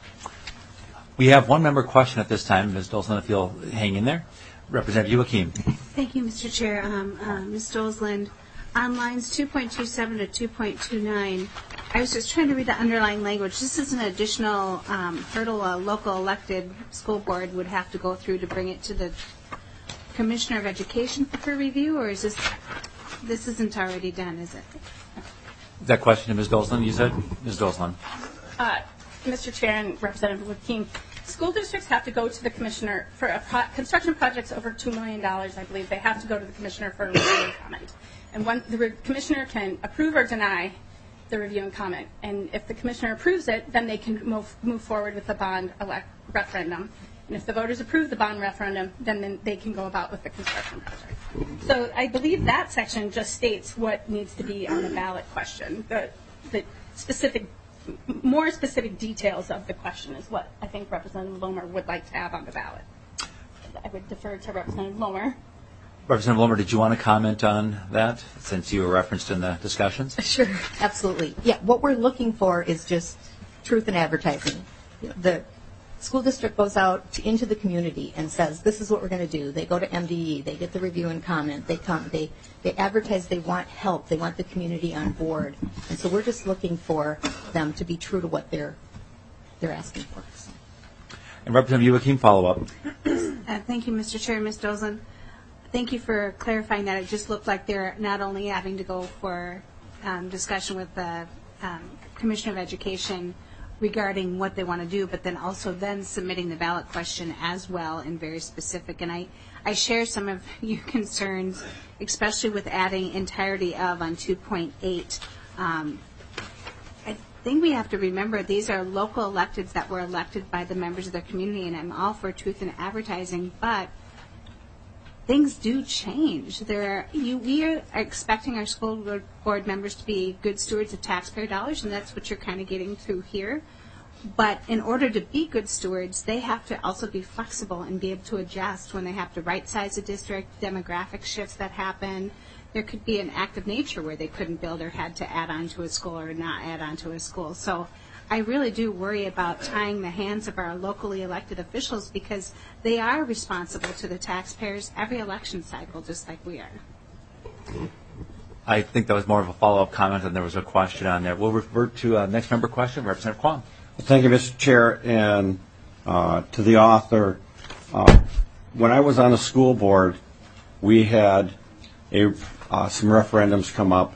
We have one member question at this time. Ms. Dolzland, if you'll hang in there. Representative Joachim. Thank you, Mr. Chair. Ms. Dolzland, on lines 2.27 to 2.29, I was just trying to read the underlying language. This is an additional hurdle a local elected school board would have to go through to bring it to the Commissioner of Education for review, or is this isn't already done, is it? That question to Ms. Dolzland, you said? Ms. Dolzland. Mr. Chair and Representative Joachim, school districts have to go to the commissioner for construction projects over $2 million, I believe. They have to go to the commissioner for a review and comment. And the commissioner can approve or deny the review and comment. And if the commissioner approves it, then they can move forward with the bond referendum. And if the voters approve the bond referendum, then they can go about with the construction project. So I believe that section just states what needs to be on the ballot question. The more specific details of the question is what I think Representative Lomer would like to have on the ballot. I would defer to Representative Lomer. Representative Lomer, did you want to comment on that since you were referenced in the discussions? Sure, absolutely. Yeah, what we're looking for is just truth in advertising. The school district goes out into the community and says, this is what we're going to do. They go to MDE, they get the review and comment, they come, they advertise they want help, they want the community on board. And so we're just looking for them to be true to what they're asking for. And Representative Youakim, follow up. Thank you, Mr. Chair. Ms. Dolan, thank you for clarifying that. It just looked like they're not only having to go for discussion with the Commissioner of Education regarding what they want to do, but then also then submitting the ballot question as well and very specific. And I share some of your concerns, especially with adding entirety of on 2.8. I think we have to remember these are local electeds that were elected by the members of their community, and I'm all for truth in advertising, but things do change. We are expecting our school board members to be good stewards of taxpayer dollars, and that's what you're kind of getting through here. But in order to be good stewards, they have to also be flexible and be able to adjust when they have to right-size a district, demographic shifts that happen. There could be an act of nature where they couldn't build or had to add on to a school or not add on to a school. So I really do worry about tying the hands of our locally elected officials because they are responsible to the taxpayers every election cycle, just like we are. I think that was more of a follow-up comment and there was a question on there. We'll revert to next member question, Representative Quam. Thank you, Mr. Chair, and to the author. When I was on the school board, we had some referendums come up,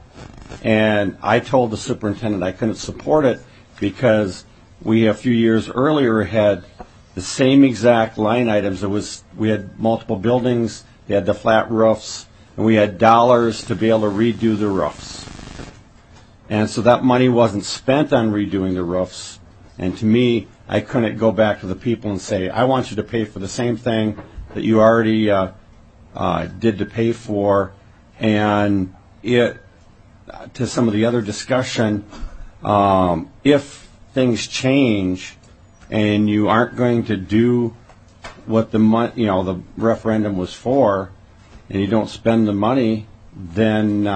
and I told the superintendent I couldn't support it because we a few years earlier had the same exact line items. We had multiple buildings, they had the flat roofs, and we had dollars to be able to redo the roofs. And so that money wasn't spent on redoing the roofs. And to me, I couldn't go back to the people and say, I want you to pay for the same thing that you already did to pay for. And to some of the other discussion, if things change and you aren't going to do what the referendum was for, and you don't spend the money, then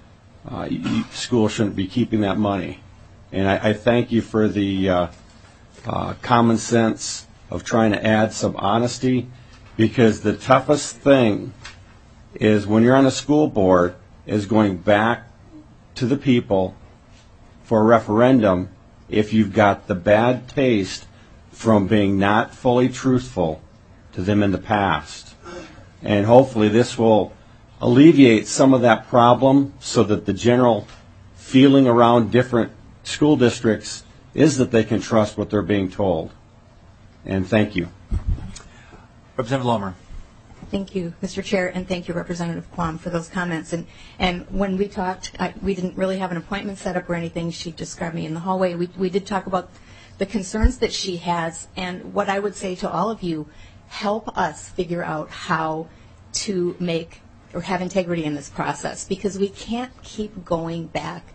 school shouldn't be keeping that money. And I thank you for the common sense of trying to add some honesty, because the toughest thing is when you're on a school board is going back to the people for a referendum if you've got the bad taste from being not fully truthful to them in the past. And hopefully this will alleviate some of that problem so that the general feeling around different school districts is that they can trust what they're being told. And thank you. Representative Lomer. Thank you, Mr. Chair, and thank you, Representative Quam, for those comments. And when we talked, we didn't really have an appointment set up or anything. She just grabbed me in the hallway. We did talk about the concerns that she has, and what I would say to all of you, help us figure out how to make or have integrity in this process, because we can't keep going back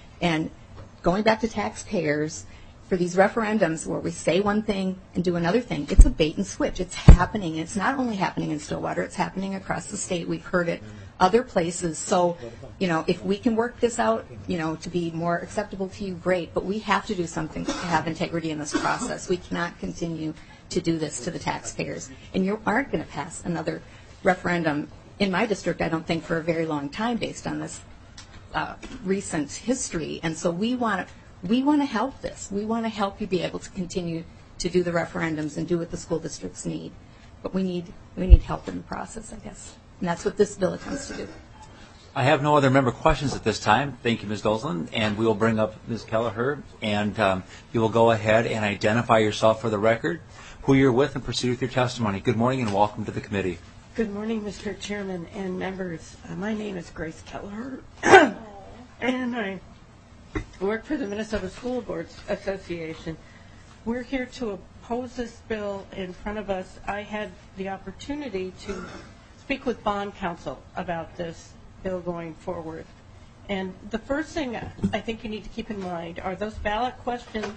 to taxpayers for these referendums where we say one thing and do another thing. It's a bait and switch. It's happening. It's not only happening in Stillwater. It's happening across the state. We've heard it other places. So, if we can work this out, to be more acceptable to you, great. But we have to do something to have integrity in this process. We cannot continue to do this to the taxpayers. And you aren't going to pass another referendum in my district, I don't think, for a very long time based on this recent history. And so we want to help this. We want to help you be able to continue to do the referendums and do what the school districts need. But we need help in the process, I guess. And that's what this bill attempts to do. I have no other member questions at this time. Thank you, Ms. Dolan. And we will bring up Ms. Kelleher, and you will go ahead and identify yourself for the record, who you're with, and proceed with your testimony. Good morning and welcome to the committee. Good morning, Mr. Chairman and members. My name is Grace Kelleher, and I work for the Minnesota School Boards Association. We're here to oppose this bill in front of us. I had the opportunity to speak with bond counsel about this bill going forward. And the first thing I think you need to keep in mind are those ballot questions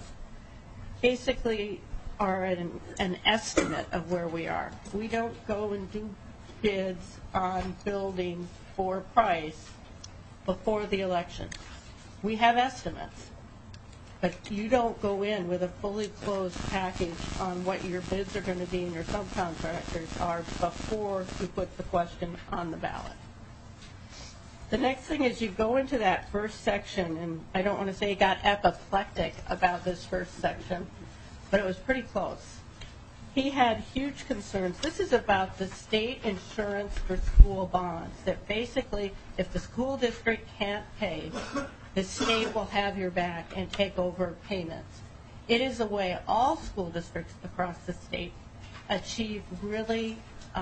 basically are an estimate of where we are. We don't go and do bids on buildings for price before the election. We have estimates, but you don't go in with a fully closed package on what your bids are going to be and your subcontractors are before you put the question on the ballot. The next thing is you go into that first section, and I don't want to say it got apoplectic about this first section, but it was pretty close. He had huge concerns. This is about the state insurance for school bonds, that basically if the school district can't pay, the state will have your back and take over payments. It is a way all school districts across the state achieve really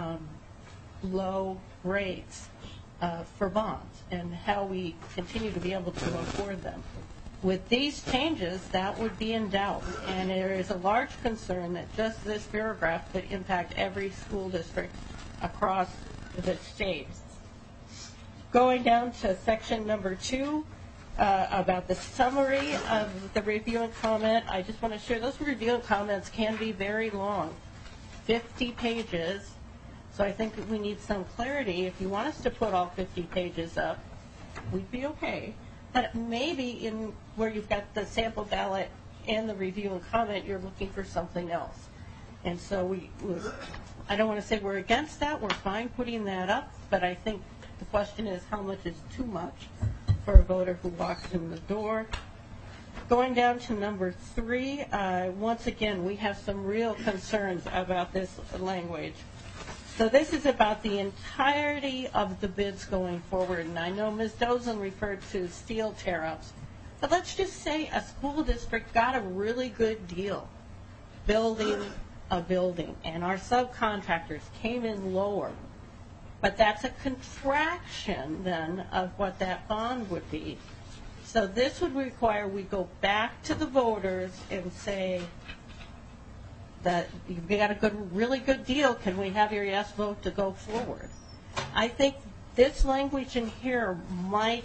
low rates for bonds and how we continue to be able to afford them. With these changes, that would be in doubt, and there is a large concern that just this paragraph could impact every school district across the state. Going down to section number 2, about the summary of the review and comment, I just want to share those review and comments can be very long, 50 pages. So I think we need some clarity. If you want us to put all 50 pages up, we'd be okay. But maybe in where you've got the sample ballot and the review and comment, you're looking for something else. And so I don't want to say we're against that. We're fine putting that up. But I think the question is how much is too much for a voter who walks in the door. Going down to number 3, once again, we have some real concerns about this language. So this is about the entirety of the bids going forward. And I know Ms. Dozen referred to steel tariffs. But let's just say a school district got a really good deal building a building, and our subcontractors came in lower. But that's a contraction, then, of what that bond would be. So this would require we go back to the voters and say, that you've got a really good deal. Can we have your yes vote to go forward? I think this language in here might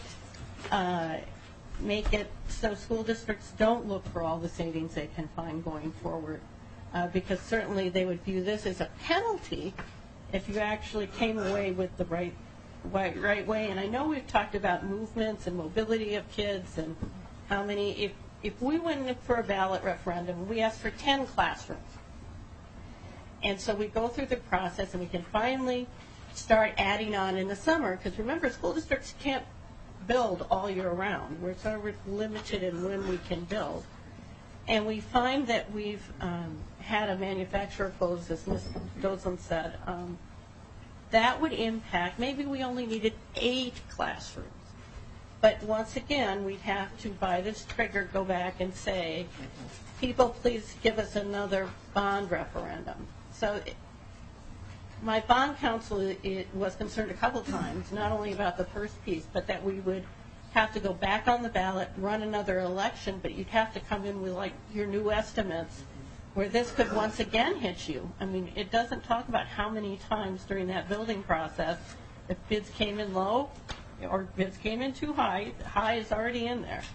make it so school districts don't look for all the savings they can find going forward, because certainly they would view this as a penalty if you actually came away with the right way. And I know we've talked about movements and mobility of kids and how many. If we went for a ballot referendum, we asked for 10 classrooms. And so we go through the process, and we can finally start adding on in the summer. Because remember, school districts can't build all year round. We're sort of limited in when we can build. And we find that we've had a manufacturer close, as Ms. Dozen said. That would impact, maybe we only needed 8 classrooms. But once again, we'd have to, by this trigger, go back and say, people, please give us another bond referendum. So my bond counsel was concerned a couple times, not only about the first piece, but that we would have to go back on the ballot, run another election, but you'd have to come in with like your new estimates, where this could once again hit you. I mean, it doesn't talk about how many times during that building process, if bids came in low or bids came in too high, high is already in there.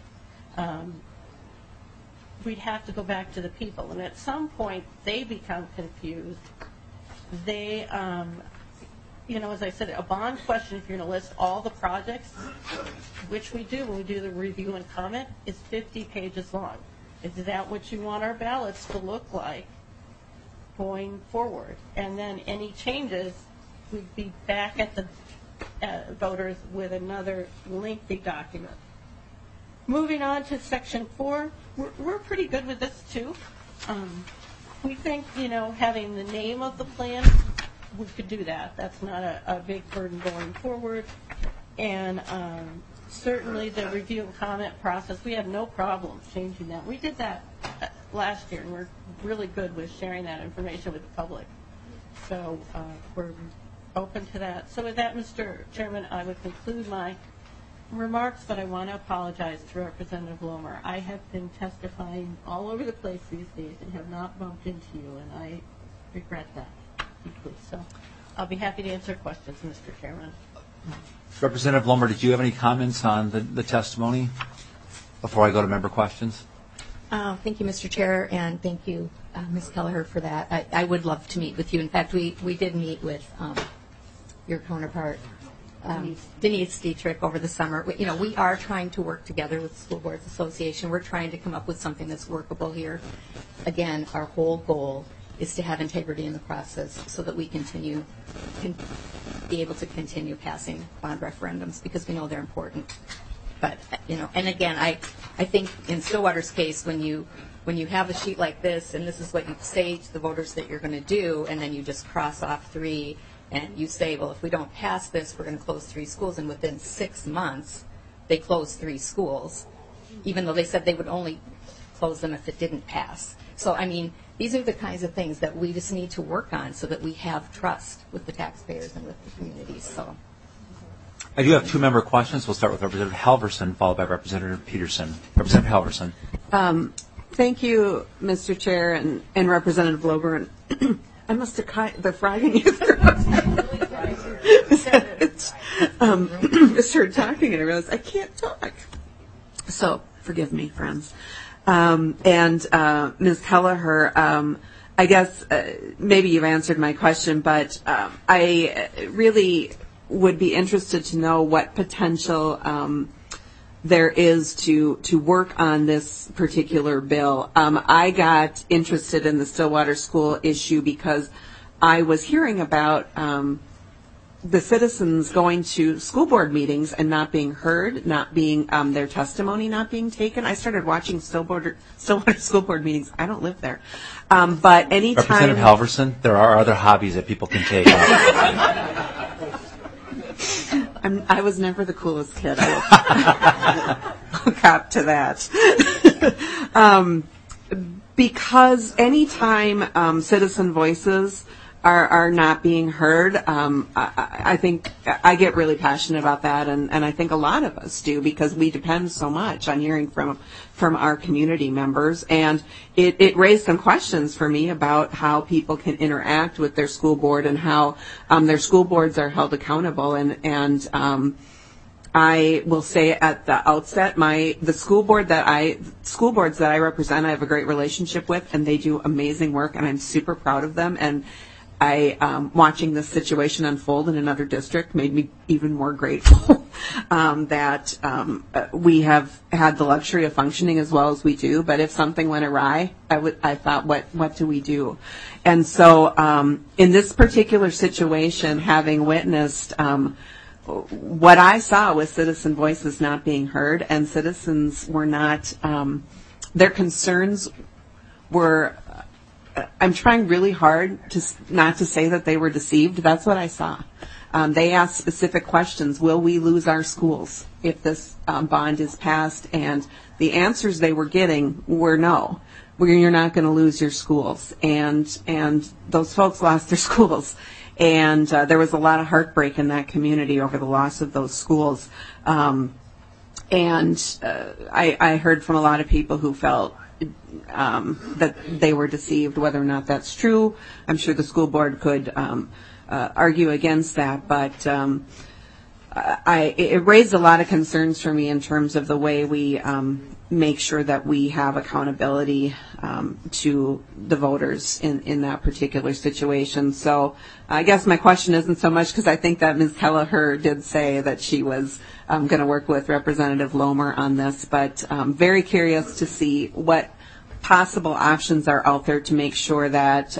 We'd have to go back to the people. And at some point, they become confused. They, as I said, a bond question, if you're going to list all the projects, which we do when we do the review and comment, is 50 pages long. Is that what you want our ballots to look like going forward? And then any changes, we'd be back at the voters with another lengthy document. Moving on to section 4, we're pretty good with this too. We think, having the name of the plan, we could do that. That's not a big burden going forward. And certainly the review and comment process, we have no problem changing that. We did that last year, and we're really good with sharing that information with the public. So we're open to that. So with that, Mr. Chairman, I would conclude my remarks, but I want to apologize to Representative Lomer. I have been testifying all over the place these days and have not bumped into you, and I regret that deeply. So I'll be happy to answer questions, Mr. Chairman. Representative Lomer, did you have any comments on the testimony before I go to member questions? Thank you, Mr. Chair, and thank you, Ms. Kelleher, for that. I would love to meet with you. In fact, we did meet with your counterpart, Denise Dietrich, over the summer. We are trying to work together with the School Boards Association. We're trying to come up with something that's workable here. Again, our whole goal is to have integrity in the process so that we can be able to continue passing bond referendums, because we know they're important. But, and again, I think in Stillwater's case, when you have a sheet like this, and this is what you say to the voters that you're going to do, and then you just cross off 3, and you say, well, if we don't pass this, we're going to close 3 schools, and within 6 months, they closed 3 schools, even though they said they would only close them if it didn't pass. So, these are the kinds of things that we just need to work on so that we have trust with the taxpayers and with the communities. So, I do have 2 member questions. We'll start with Representative Halverson, followed by Representative Peterson. Representative Halverson. Thank you, Mr. Chair and Representative Lober. I must have caught the frog in your throat. I started talking and I realized I can't talk. So forgive me, friends. And Ms. Kelleher, I guess maybe you've answered my question, but I really would be interested to know what potential there is to work on this particular bill. I got interested in the Stillwater School issue because I was hearing about the citizens going to school board meetings and not being heard, not being their testimony not being taken. I started watching Stillwater school board meetings. I don't live there, but anytime. Representative Halverson, there are other hobbies that people can take. I was never the coolest kid. I'll cop to that. Because anytime citizen voices are not being heard, I think I get really passionate about that, and I think a lot of us do, because we depend so much on hearing from our community members. And it raised some questions for me about how people can interact with their school board and how their school boards are held accountable. And I will say at the outset, the school boards that I represent, I have a great relationship with, and they do amazing work, and I'm super proud of them. And watching this situation unfold in another district made me even more grateful that we have had the luxury of functioning as well as we do. But if something went awry, I thought, what do we do? And so in this particular situation, having witnessed what I saw was citizen voices not being heard, and citizens were not, their concerns were, I'm trying really hard not to say that they were deceived. That's what I saw. They asked specific questions. Will we lose our schools if this bond is passed? And the answers they were getting were no. You're not going to lose your schools. And those folks lost their schools. And there was a lot of heartbreak in that community over the loss of those schools. I heard from a lot of people who felt that they were deceived. Whether or not that's true, I'm sure the school board could argue against that, but it raised a lot of concerns for me in terms of the way we make sure that we have accountability to the voters in that particular situation. So I guess my question isn't so much, because I think that Ms. Kelleher did say that she was going to work with Representative Lomer on this, but very curious to see what possible options are out there to make sure that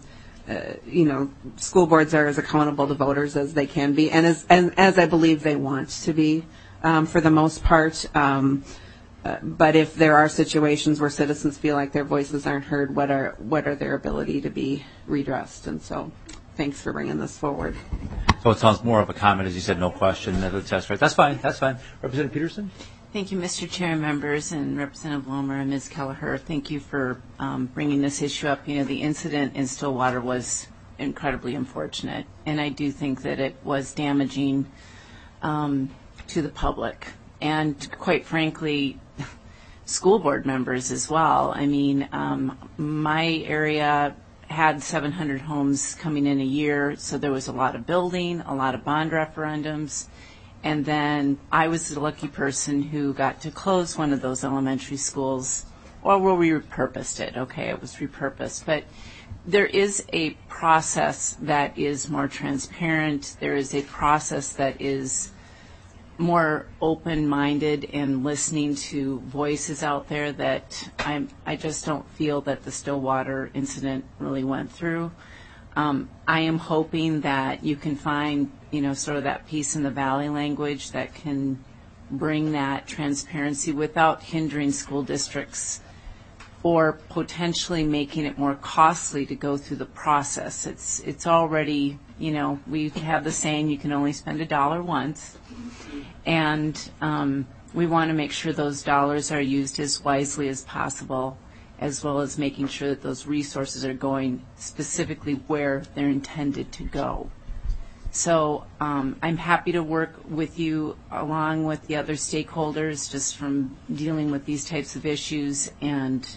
school boards are as accountable to voters as they can be, and as I believe they want to be for the most part. But if there are situations where citizens feel like their voices aren't heard, what are their ability to be redressed? And so, thanks for bringing this forward. So it sounds more of a comment, as you said, no question. That's right. That's fine. Representative Peterson? Thank you, Mr. Chair and members, and Representative Lomer and Ms. Kelleher. Thank you for bringing this issue up. The incident in Stillwater was incredibly unfortunate, and I do think that it was damaging to the public, and quite frankly, school board members as well. My area had 700 homes coming in a year, so there was a lot of building, a lot of bond referendums, and then I was the lucky person who got to close one of those elementary schools, or we repurposed it. Okay, it was repurposed. But there is a process that is more transparent. There is a process that is more open-minded and listening to voices out there that I just don't feel that the Stillwater incident really went through. I am hoping that you can find, sort of that peace in the valley language that can bring that transparency without hindering school districts or potentially making it more costly to go through the process. It's already, we have the saying you can only spend $1 once, and we want to make sure those dollars are used as wisely as possible, as well as making sure that those resources are going specifically where they're intended to go. So I'm happy to work with you along with the other stakeholders just from dealing with these types of issues, and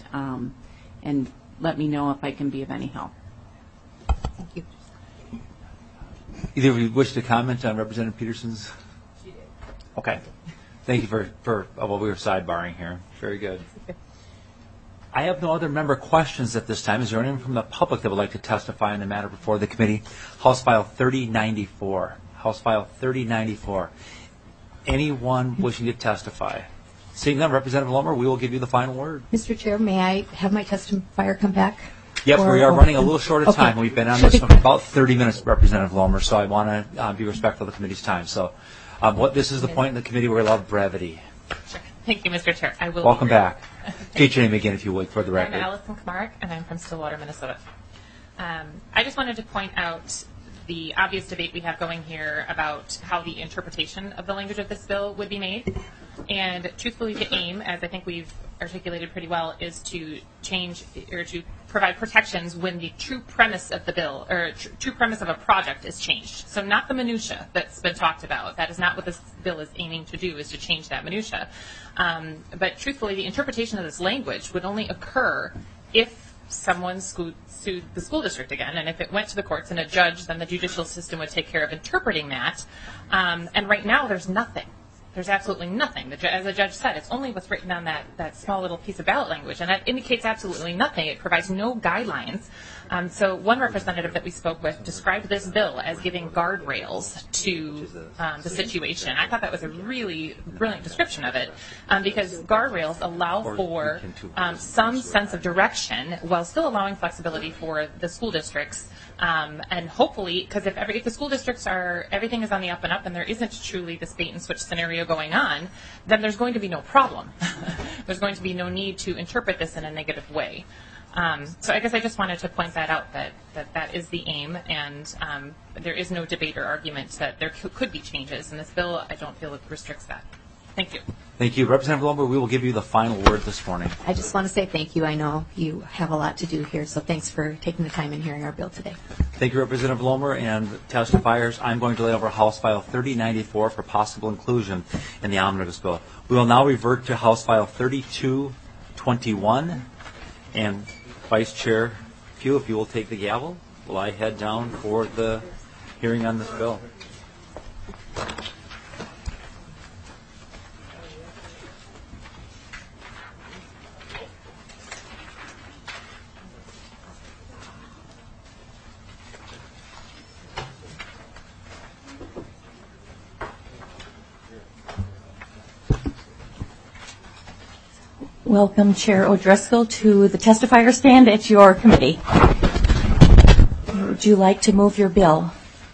let me know if I can be of any help. Thank you. Either of you wish to comment on Representative Peterson's? She did. Okay. Thank you for we were sidebarring here. Very good. I have no other member questions at this time. Is there anyone from the public that would like to testify on the matter before the committee? House File 3094. House File 3094. Anyone wishing to testify? Seeing none, Representative Lomer, we will give you the final word. Mr. Chair, may I have my testifier come back? Yep, we are running a little short of time. We've been on this for about 30 minutes, Representative Lomer, so I want to be respectful of the committee's time. So this is the point in the committee where we love brevity. Sure. Thank you, Mr. Chair. I will. Welcome back. State your name again, if you would, for the record. I'm Allison Kamarek, and I'm from Stillwater, Minnesota. I just wanted to point out the obvious debate we have going here about how the interpretation of the language of this bill would be made. And truthfully, the aim, as I think we've articulated pretty well, is to change or to provide protections when the true premise of the bill or true premise of a project is changed. So not the minutia that's been talked about. That is not what this bill is aiming to do, is to change that minutia. But truthfully, the interpretation of this language would only occur if someone sued the school district again, and if it went to the courts and a judge, then the judicial system would take care of interpreting that. And right now, there's nothing. There's absolutely nothing. As the judge said, it's only what's written on that small little piece of ballot language, and that indicates absolutely nothing. It provides no guidelines. So one representative that we spoke with described this bill as giving guardrails to the situation. I thought that was a really brilliant description of it, because guardrails allow for some sense of direction while still allowing flexibility for the school districts. And hopefully, because if the school districts everything is on the up and up and there isn't truly this bait and switch scenario going on, then there's going to be no problem. There's going to be no need to interpret this in a negative way. So I guess I just wanted to point that out, that is the aim, and there is no debate or argument that there could be changes, and this bill, I don't feel it restricts that. Thank you. Thank you. Representative Lomer, we will give you the final word this morning. I just want to say thank you. I know you have a lot to do here, so thanks for taking the time and hearing our bill today. Thank you, Representative Lomer, and testifiers. I'm going to lay over House File 3094 for possible inclusion in the omnibus bill. We will now revert to House File 3221, and Vice Chair Pugh, if you will take the gavel, will I head down for the hearing on this bill. Welcome, Chair O'Driscoll, to the testifier stand at your committee. Would you like to move your bill?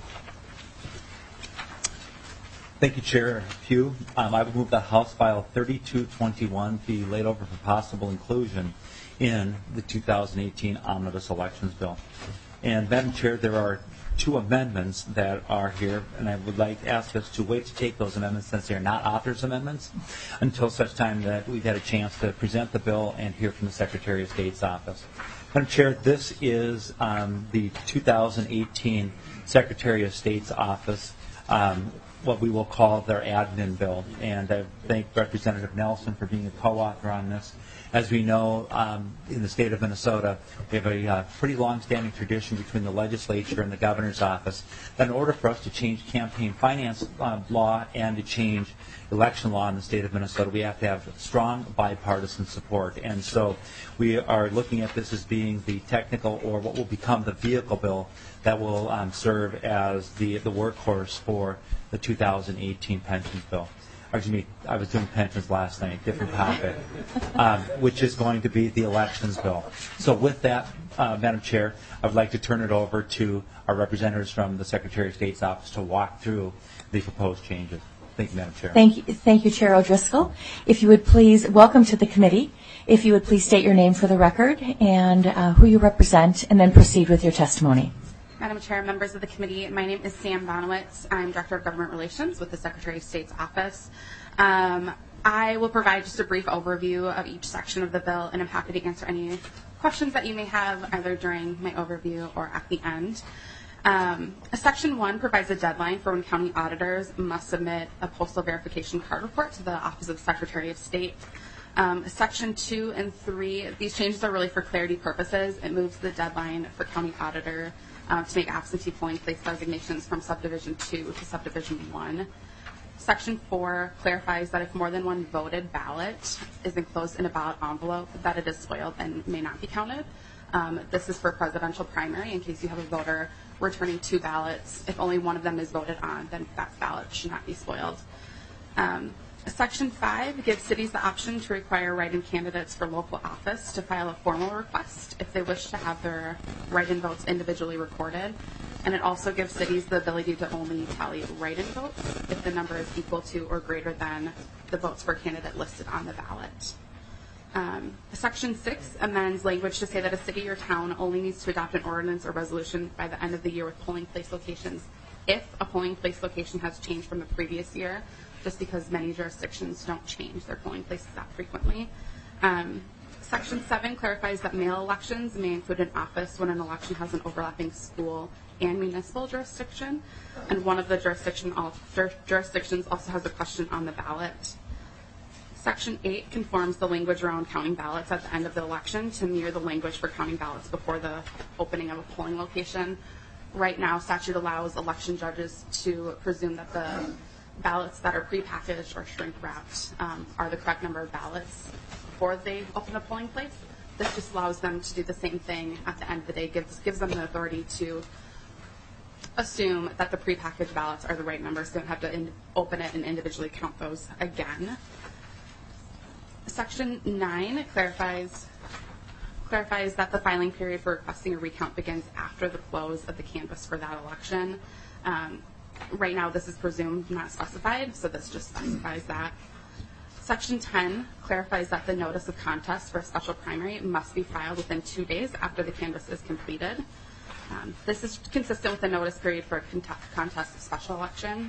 Thank you, Chair Pugh. I would move that House File 3221 be laid over for possible inclusion in the 2018 Omnibus Elections Bill. And, Madam Chair, there are two amendments that are here, and I would like to ask us to wait to take those amendments, since they are not authors' amendments, until such time that we've had a chance to present the bill and hear from the Secretary of State's office. Madam Chair, this is the 2018 Secretary of State's office what we will call their admin bill. And I thank Representative Nelson for being a co-author on this. As we know, in the state of Minnesota, we have a pretty long-standing tradition between the legislature and the governor's office that in order for us to change campaign finance law and to change election law in the state of Minnesota, we have to have strong bipartisan support. And so we are looking at this as being the technical, or what will become the vehicle bill that will serve as the workhorse for the 2018 pensions bill. Excuse me, I was doing pensions last night, different topic, which is going to be the elections bill. So with that, Madam Chair, I would like to turn it over to our representatives from the Secretary of State's office to walk through the proposed changes. Thank you, Madam Chair. Thank you, Chair O'Driscoll. If you would please, welcome to the committee. If you would please state your name for the record and who you represent, and then proceed with your testimony. Madam Chair, members of the committee, my name is Sam Bonowitz. I'm Director of Government Relations with the Secretary of State's office. I will provide just a brief overview of each section of the bill, and I'm happy to answer any questions that you may have either during my overview or at the end. Section 1 provides a deadline for when county auditors must submit a postal verification card report to the Office of the Secretary of State. Section 2 and 3, these changes are really for clarity purposes. It moves the deadline for county auditor to make absentee polling place designations from Subdivision 2 to Subdivision 1. Section 4 clarifies that if more than one voted ballot is enclosed in a ballot envelope, that it is spoiled and may not be counted. This is for presidential primary. In case you have a voter returning 2 ballots, if only one of them is voted on, then that ballot should not be spoiled. Section 5 gives cities the option to require write-in candidates for local office to file a formal request if they wish to have their write-in votes individually recorded. And it also gives cities the ability to only tally write-in votes if the number is equal to or greater than the votes for a candidate listed on the ballot. Section 6 amends language to say that a city or town only needs to adopt an ordinance or resolution by the end of the year with polling place locations if a polling place location has changed from the previous year, just because many jurisdictions don't change their polling places that frequently. Section 7 clarifies that mail elections may include an office when an election has an overlapping school and municipal jurisdiction, and one of the jurisdictions also has a question on the ballot. Section 8 conforms the language around counting ballots at the end of the election to mirror the language for counting ballots before the opening of a polling location. Right now, statute allows election judges to presume that the ballots that are prepackaged or shrink wrapped are the correct number of ballots before they open a polling place. This just allows them to do the same thing at the end of the day, gives them the authority to assume that the prepackaged ballots are the right numbers. They don't have to open it and individually count those again. Section 9 clarifies that the filing period for requesting a recount begins after the close of the canvass for that election. Right now, this is presumed not specified, so this just specifies that. Section 10 clarifies that the notice of contest for a special primary must be filed within 2 days after the canvass is completed. This is consistent with the notice period for a contest of special election.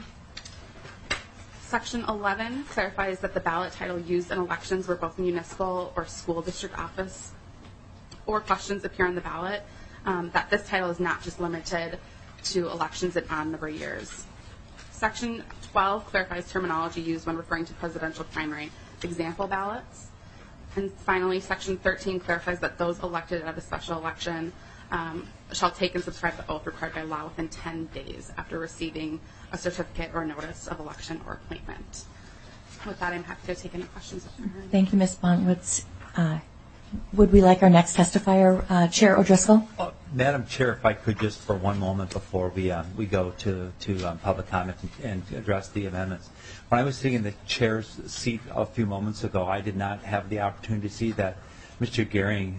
Section 11 clarifies that the ballot title used in elections where both municipal or school district office or questions appear on the ballot, that this title is not just limited to elections in odd number years. Section 12 clarifies terminology used when referring to presidential primary example ballots. And finally, Section 13 clarifies that those elected at a special election shall take and subscribe the oath required by law within 10 days after receiving a certificate or notice of election or appointment. With that, I'm happy to take any questions. Thank you, Ms. Bonowitz. Would we like our next testifier, Chair O'Driscoll? Madam Chair, if I could just for one moment before we go to public comment and address the amendments. When I was sitting in the chair's seat a few moments ago, I did not have the opportunity to see that Mr. Gehring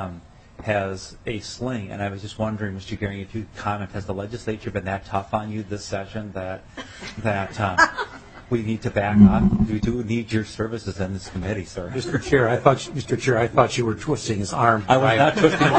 has a sling, and I was just wondering, Mr. Gehring, if you could comment, has the legislature been that tough on you this session that we need to back up? We do need your services in this committee, sir. Mr. Chair, I thought you were twisting his arm. I was not twisting his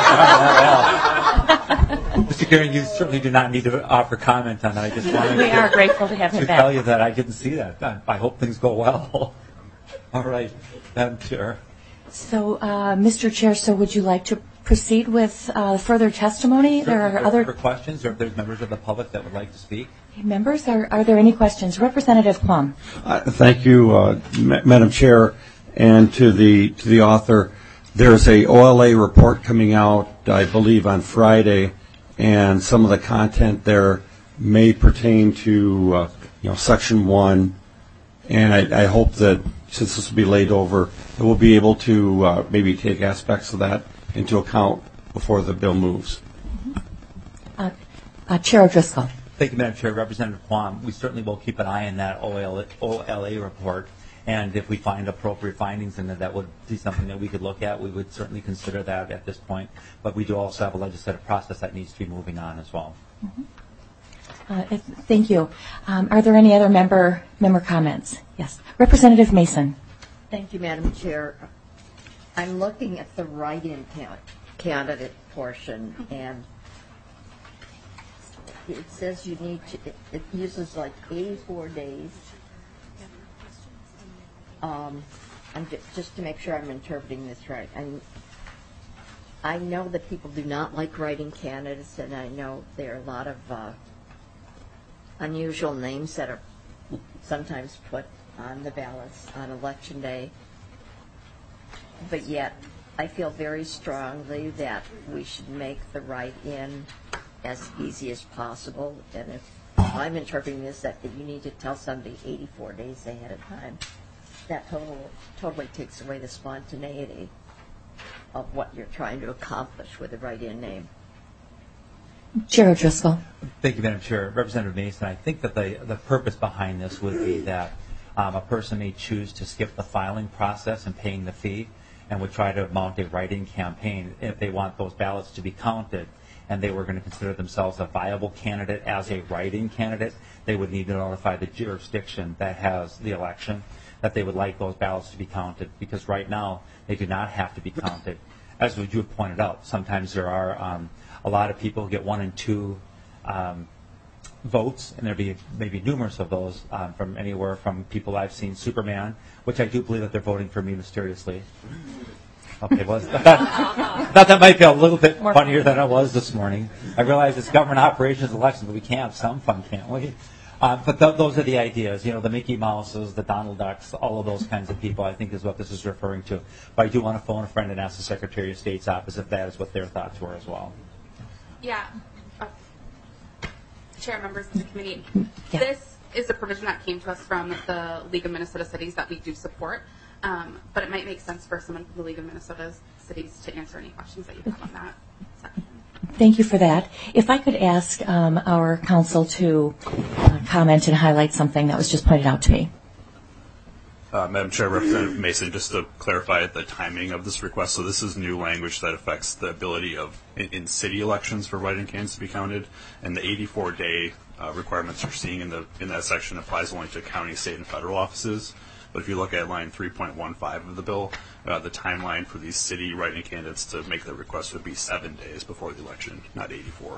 arm. Mr. Gehring, you certainly do not need to offer comment on that. I just wanted we are grateful to have him back. tell you that I didn't see that. I hope things go well. All right, Madam Chair. So, Mr. Chair, so would you like to proceed with further testimony? There are other questions, or if there's members of the public that would like to speak. Members, are there any questions? Representative Plum. Thank you, Madam Chair, and to the author. There's a OLA report coming out, I believe, on Friday, and some of the content there may pertain to Section 1, and I hope that since this will be laid over, that we'll be able to maybe take aspects of that into account before the bill moves. Chair O'Driscoll. Thank you, Madam Chair. Representative Plum, we certainly will keep an eye on that OLA report, and if we find appropriate findings in it that would be something that we could look at, we would certainly consider that at this point. But we do also have a legislative process that needs to be moving on as well. Thank you. Are there any other member comments? Yes. Representative Mason. Thank you, Madam Chair. I'm looking at the write-in candidate portion, and it says you need to, it uses like 84 days. Just to make sure I'm interpreting this right. I know that people do not like writing candidates, and I know there are a lot of unusual names that are sometimes put on the ballots on Election Day. But yet, I feel very strongly that we should make the write-in as easy as possible. And if I'm interpreting this, that you need to tell somebody 84 days ahead of time, that totally takes away the spontaneity of what you're trying to accomplish with the write-in name. Chair O'Driscoll. Thank you, Madam Chair. Representative Mason, I think that the purpose behind this would be that a person may choose to skip the filing process and paying the fee and would try to mount a write-in campaign if they want those ballots to be counted and they were going to consider themselves a viable candidate as a write-in candidate. They would need to notify the jurisdiction that has the election that they would like those ballots to be counted, because right now they do not have to be counted. As you have pointed out, sometimes there are a lot of people who get 1 and 2 votes, and there'd be maybe numerous of those from anywhere from people I've seen, Superman, which I do believe that they're voting for me mysteriously. Okay, well, that might be a little bit funnier than I was this morning. I realize it's government operations elections, but we can have some fun, can't we? But those are the ideas, the Mickey Mouses, the Donald Ducks, all of those kinds of people, I think is what this is referring to. But I do want to phone a friend and ask the Secretary of State's office if that is what their thoughts were as well. Yeah. Chair, members of the committee, This is a provision that came to us from the League of Minnesota Cities that we do support, but it might make sense for someone from the League of Minnesota Cities to answer any questions that you have on that section. Thank you for that. If I could ask our counsel to comment and highlight something that was just pointed out to me. Madam Chair, Representative Mason, just to clarify the timing of this request, so this is new language that affects the ability of, in city elections for write-in candidates to be counted, and the 84-day requirements you're seeing in that section applies only to county, state, and federal offices. But if you look at line 3.15 of the bill, the timeline for these city write-in candidates to make the request would be 7 days before the election, not 84.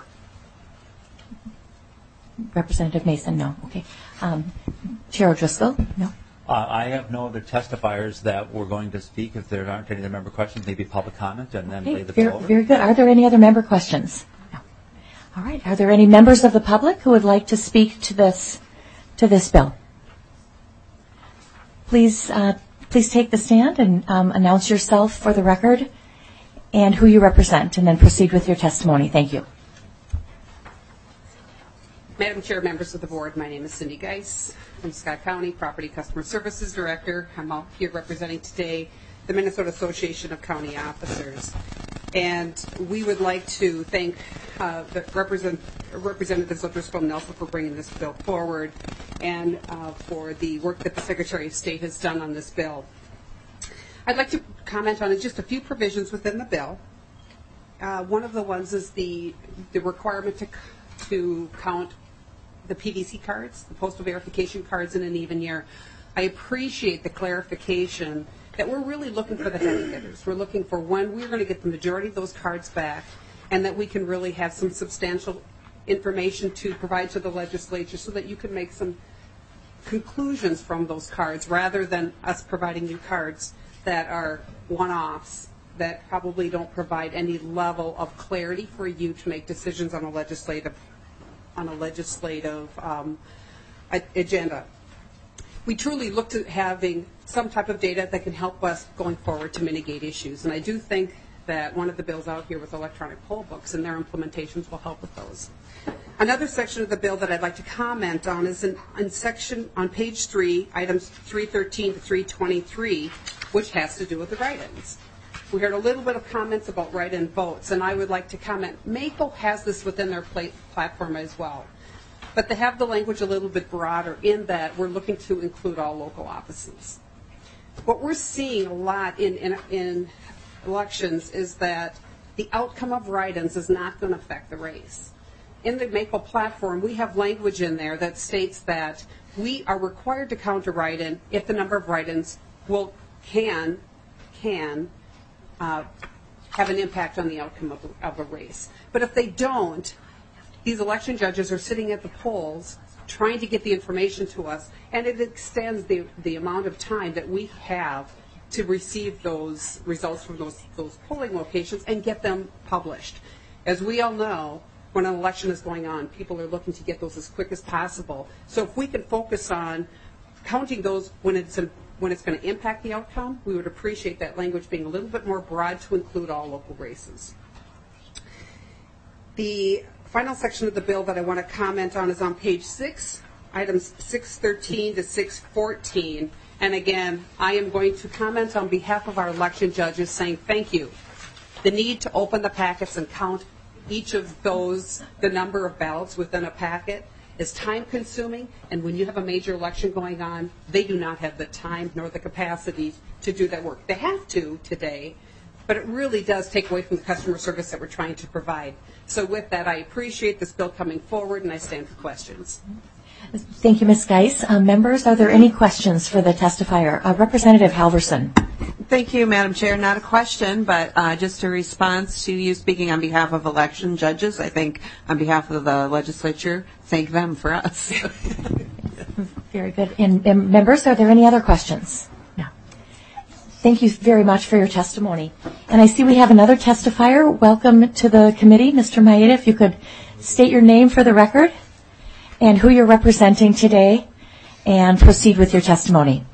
Representative Mason, no. Okay. Chair O'Driscoll, no. I have no other testifiers that were going to speak. If there aren't any other member questions, maybe public comment and then lay the bill over. Very good. Are there any other member questions? No. All right. Are there any members of the public who would like to speak to this bill? Please take the stand and announce yourself for the record and who you represent, and then proceed with your testimony. Thank you. Madam Chair, members of the board, my name is Cindy Geis from Scott County, Property Customer Services Director. I'm out here representing today the Minnesota Association of County Officers. And we would like to thank the Representatives O'Driscoll and Nelson for bringing this bill forward and for the work that the Secretary of State has done on this bill. I'd like to comment on just a few provisions within the bill. One of the ones is the requirement to count the PVC cards, the postal verification cards, in an even year. I appreciate the clarification that we're really looking for the heavy hitters. We're looking for when we're going to get the majority of those cards back, and that we can really have some substantial information to provide to the legislature so that you can make some conclusions from those cards, rather than us providing you cards that are one-offs that probably don't provide any level of clarity for you to make decisions on a legislative on a legislative agenda. We truly look to having some type of data that can help us going forward to mitigate issues. And I do think that one of the bills out here with electronic poll books and their implementations will help with those. Another section of the bill that I'd like to comment on is on page 3, items 313 to 323, which has to do with the write-ins. We heard a little bit of comments about write-in votes, and I would like to comment, Maple has this within their platform as well. But they have the language a little bit broader in that we're looking to include all local offices. What we're seeing a lot in elections is that the outcome of write-ins is not going to affect the race. In the Maple platform, we have language in there that states that we are required to count a write-in if the number of write-ins can have an impact on the outcome of a race. But if they don't, these election judges are sitting at the polls trying to get the information to us, and it extends the amount of time that we have to receive those results from those polling locations and get them published. As we all know, when an election is going on, people are looking to get those as quick as possible. So if we can focus on counting those when it's going to impact the outcome, we would appreciate that language being a little bit more broad to include all local races. The final section of the bill that I want to comment on is on page 6, items 613 to 614. And again, I am going to comment on behalf of our election judges saying thank you. The need to open the packets and count each of those, the number of ballots within a packet, is time consuming, and when you have a major election going on, they do not have the time nor the capacity to do that work. They have to today, but it really does take away from the customer service that we're trying to provide. So with that, I appreciate this bill coming forward, and I stand for questions. Thank you, Ms. Geis. Members, are there any questions for the testifier? Representative Halverson. Thank you, Madam Chair. Not a question, but just a response to you speaking on behalf of election judges. I think on behalf of the legislature, thank them for us. Very good. And members, are there any other questions? No. Thank you very much for your testimony. And I see we have another testifier. Welcome to the committee. Mr. Maeda, if you could state your name for the record and who you're representing today, and proceed with your testimony.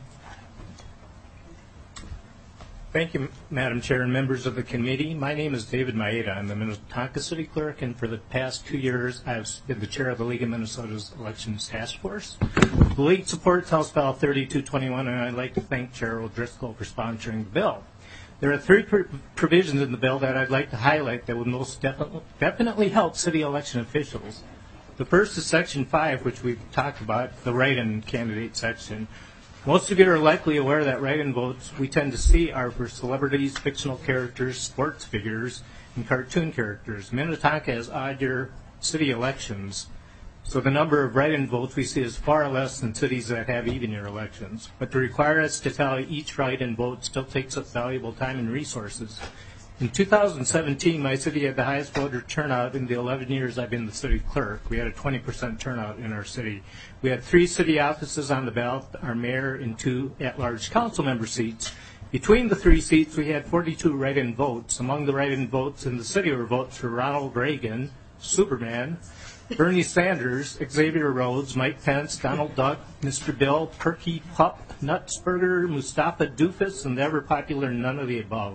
Thank you, Madam Chair and members of the committee. My name is David Maeda. I'm the Minnetonka City Clerk, and for the past 2 years, I've been the chair of the League of Minnesota's Elections Task Force. The League supports House Bill 3221, and I'd like to thank Chair O'Driscoll for sponsoring the bill. There are 3 provisions in the bill that I'd like to highlight that would most definitely help city election officials. The first is Section 5, which we've talked about, the write-in candidate section. Most of you are likely aware that write-in votes we tend to see are for celebrities, fictional characters, sports figures, and cartoon characters. Minnetonka has odd-year city elections, so the number of write-in votes we see is far less than cities that have even-year elections. But to require us to tally each write-in vote still takes up valuable time and resources. In 2017, my city had the highest voter turnout in the 11 years I've been the city clerk. We had a 20% turnout in our city. We had 3 city offices on the ballot, our mayor and 2 at-large council member seats. Between the 3 seats, we had 42 write-in votes. Among the write-in votes in the city were votes for Ronald Reagan, Superman, Bernie Sanders, Xavier Rhodes, Mike Pence, Donald Duck, Mr. Bill, Perky Pup, Nutsberger, Mustafa Doofus, and the ever-popular none of the above.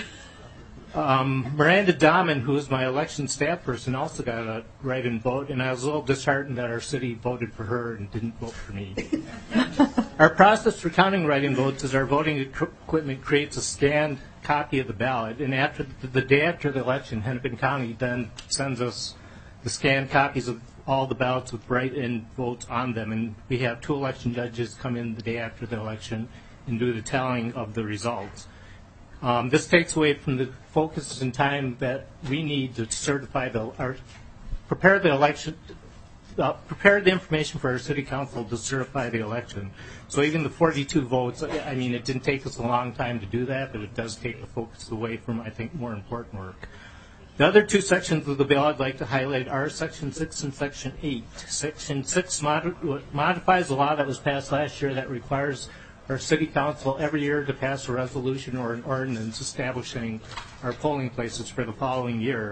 Miranda Dahman, who is my election staff person, also got a write-in vote, and I was a little disheartened that our city voted for her and didn't vote for me. Our process for counting write-in votes is our voting equipment creates a scanned copy of the ballot, and after the day after the election, Hennepin County then sends us the scanned copies of all the ballots with write-in votes on them, and we have 2 election judges come in the day after the election and do the tallying of the results. This takes away from the focus and time that we need to certify prepare the information for our city council to certify the election. So even the 42 votes, I mean, it didn't take us a long time to do that, but it does take the focus away from, I think, more important work. The other 2 sections of the bill I'd like to highlight are Section 6 and Section 8. Section 6 modifies a law that was passed last year that requires our city council every year to pass a resolution or an ordinance establishing our polling places for the following year.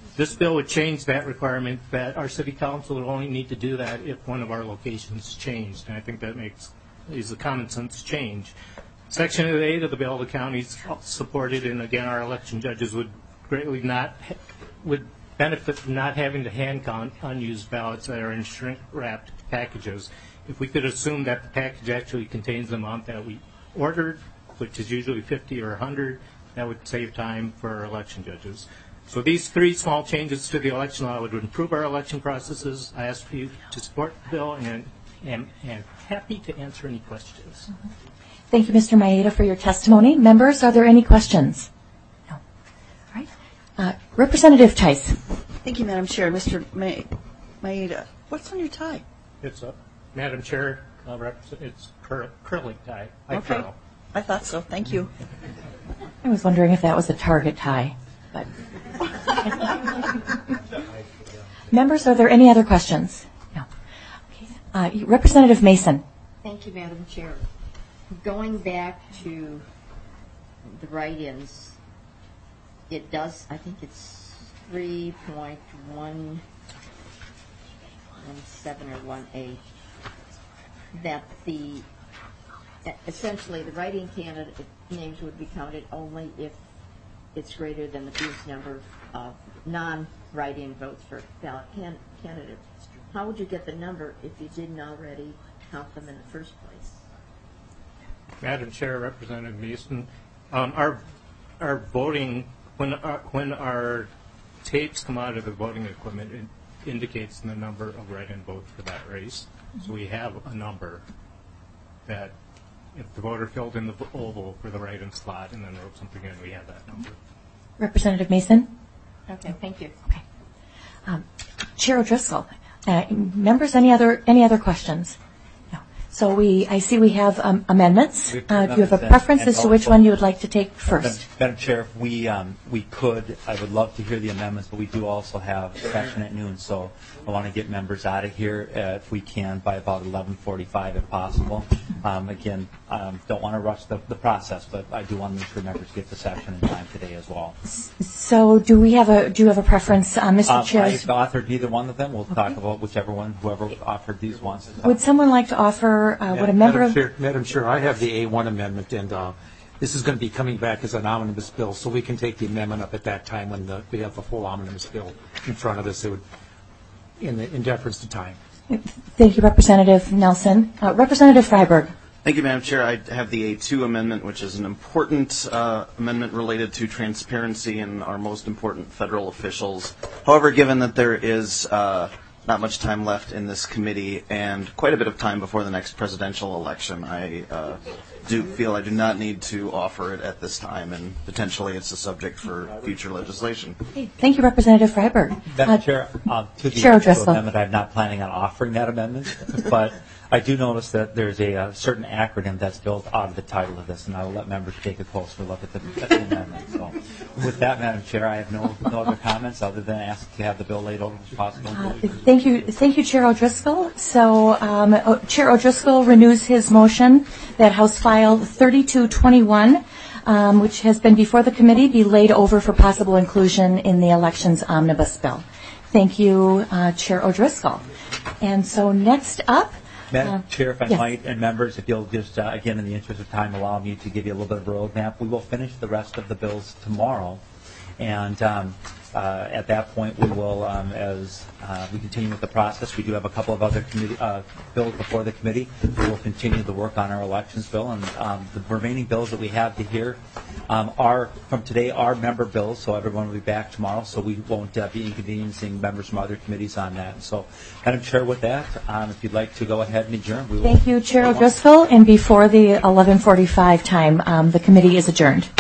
This bill would change that requirement that our city council would only need to do that if one of our locations changed. And I think that is a common sense change. Section 8 of the bill, the counties supported, and again, our election judges would greatly would benefit from not having to hand count unused ballots that are in shrink-wrapped packages. If we could assume that the package actually contains the amount that we ordered, which is usually 50 or 100, that would save time for our election judges. So these 3 small changes to the election law would improve our election processes. I ask for you to support the bill and am happy to answer any questions. Thank you, Mr. Maeda, for your testimony. Members, are there any questions? No. All right. Representative Tice. Thank you, Madam Chair. Mr. Maeda, what's on your tie? It's up. Madam Chair, it's curling tie. Okay. I thought so. Thank you. I was wondering if that was a Target tie. But members, are there any other questions? No. Okay. Representative Mason. Thank you, Madam Chair. Going back to the write-ins, it does, I think it's 3.117 or 1A, that essentially the write-in candidate names would be counted only if it's greater than the fewest number of non-write-in votes for ballot candidates. How would you get the number if you didn't already count them in the first place? Madam Chair, Representative Mason, our voting, when our tapes come out of the voting equipment, it indicates the number of write-in votes for that race. So we have a number that if the voter filled in the oval for the write-in slot and then wrote something in, we have that number. Representative Mason? Okay, thank you. Okay. Chair O'Driscoll, members, any other questions? No. So I see we have amendments. Do you have a preference as to which one you would like to take first? Madam Chair, if we could, I would love to hear the amendments, but we do also have session at noon, so I want to get members out of here if we can by about 11:45 if possible. Again, don't want to rush the process, but I do want to make sure members get the session in time today as well. So do you have a preference, Mr. Chair? I've authored either one of them. We'll talk about whoever offered these ones. Would someone like to offer, would a member of... Madam Chair, I have the A1 amendment, and this is going to be coming back as an omnibus bill, so we can take the amendment up at that time when we have the full omnibus bill in front of us. It would, in deference to time. Thank you, Representative Nelson. Representative Freiberg. Thank you, Madam Chair. I have the A2 amendment, which is an important amendment related to transparency in our most important federal officials. However, given that there is not much time left in this committee and quite a bit of time before the next presidential election, I do feel I do not need to offer it at this time, and potentially it's a subject for future legislation. Thank you, Representative Freiberg. Madam Chair, to the amendment, I'm not planning on offering that amendment, but I do notice that there's a certain acronym that's built out of the title of this, and I will let members take a closer look at the amendment. So, with that, Madam Chair, I have no other comments other than ask to have the bill laid over as possible. Thank you, Chair O'Driscoll. So, Chair O'Driscoll renews his motion that House File 3221, which has been before the committee, be laid over for possible inclusion in the elections omnibus bill. Thank you, Chair O'Driscoll. And so, next up. Madam Chair, if I might, and members, if you'll just, again, in the interest of time, allow me to give you a little bit of a roadmap. We will finish the rest of the bills tomorrow, and at that point, we will, as we continue with the process, we do have a couple of other bills before the committee. We will continue the work on our elections bill, and the remaining bills that we have to hear from today are member bills, so everyone will be back tomorrow, so we won't be inconveniencing members from other committees on that. So, Madam Chair, with that, if you'd like to go ahead and adjourn, we will. Thank you, Chair O'Driscoll, and before the 11:45 time, the committee is adjourned.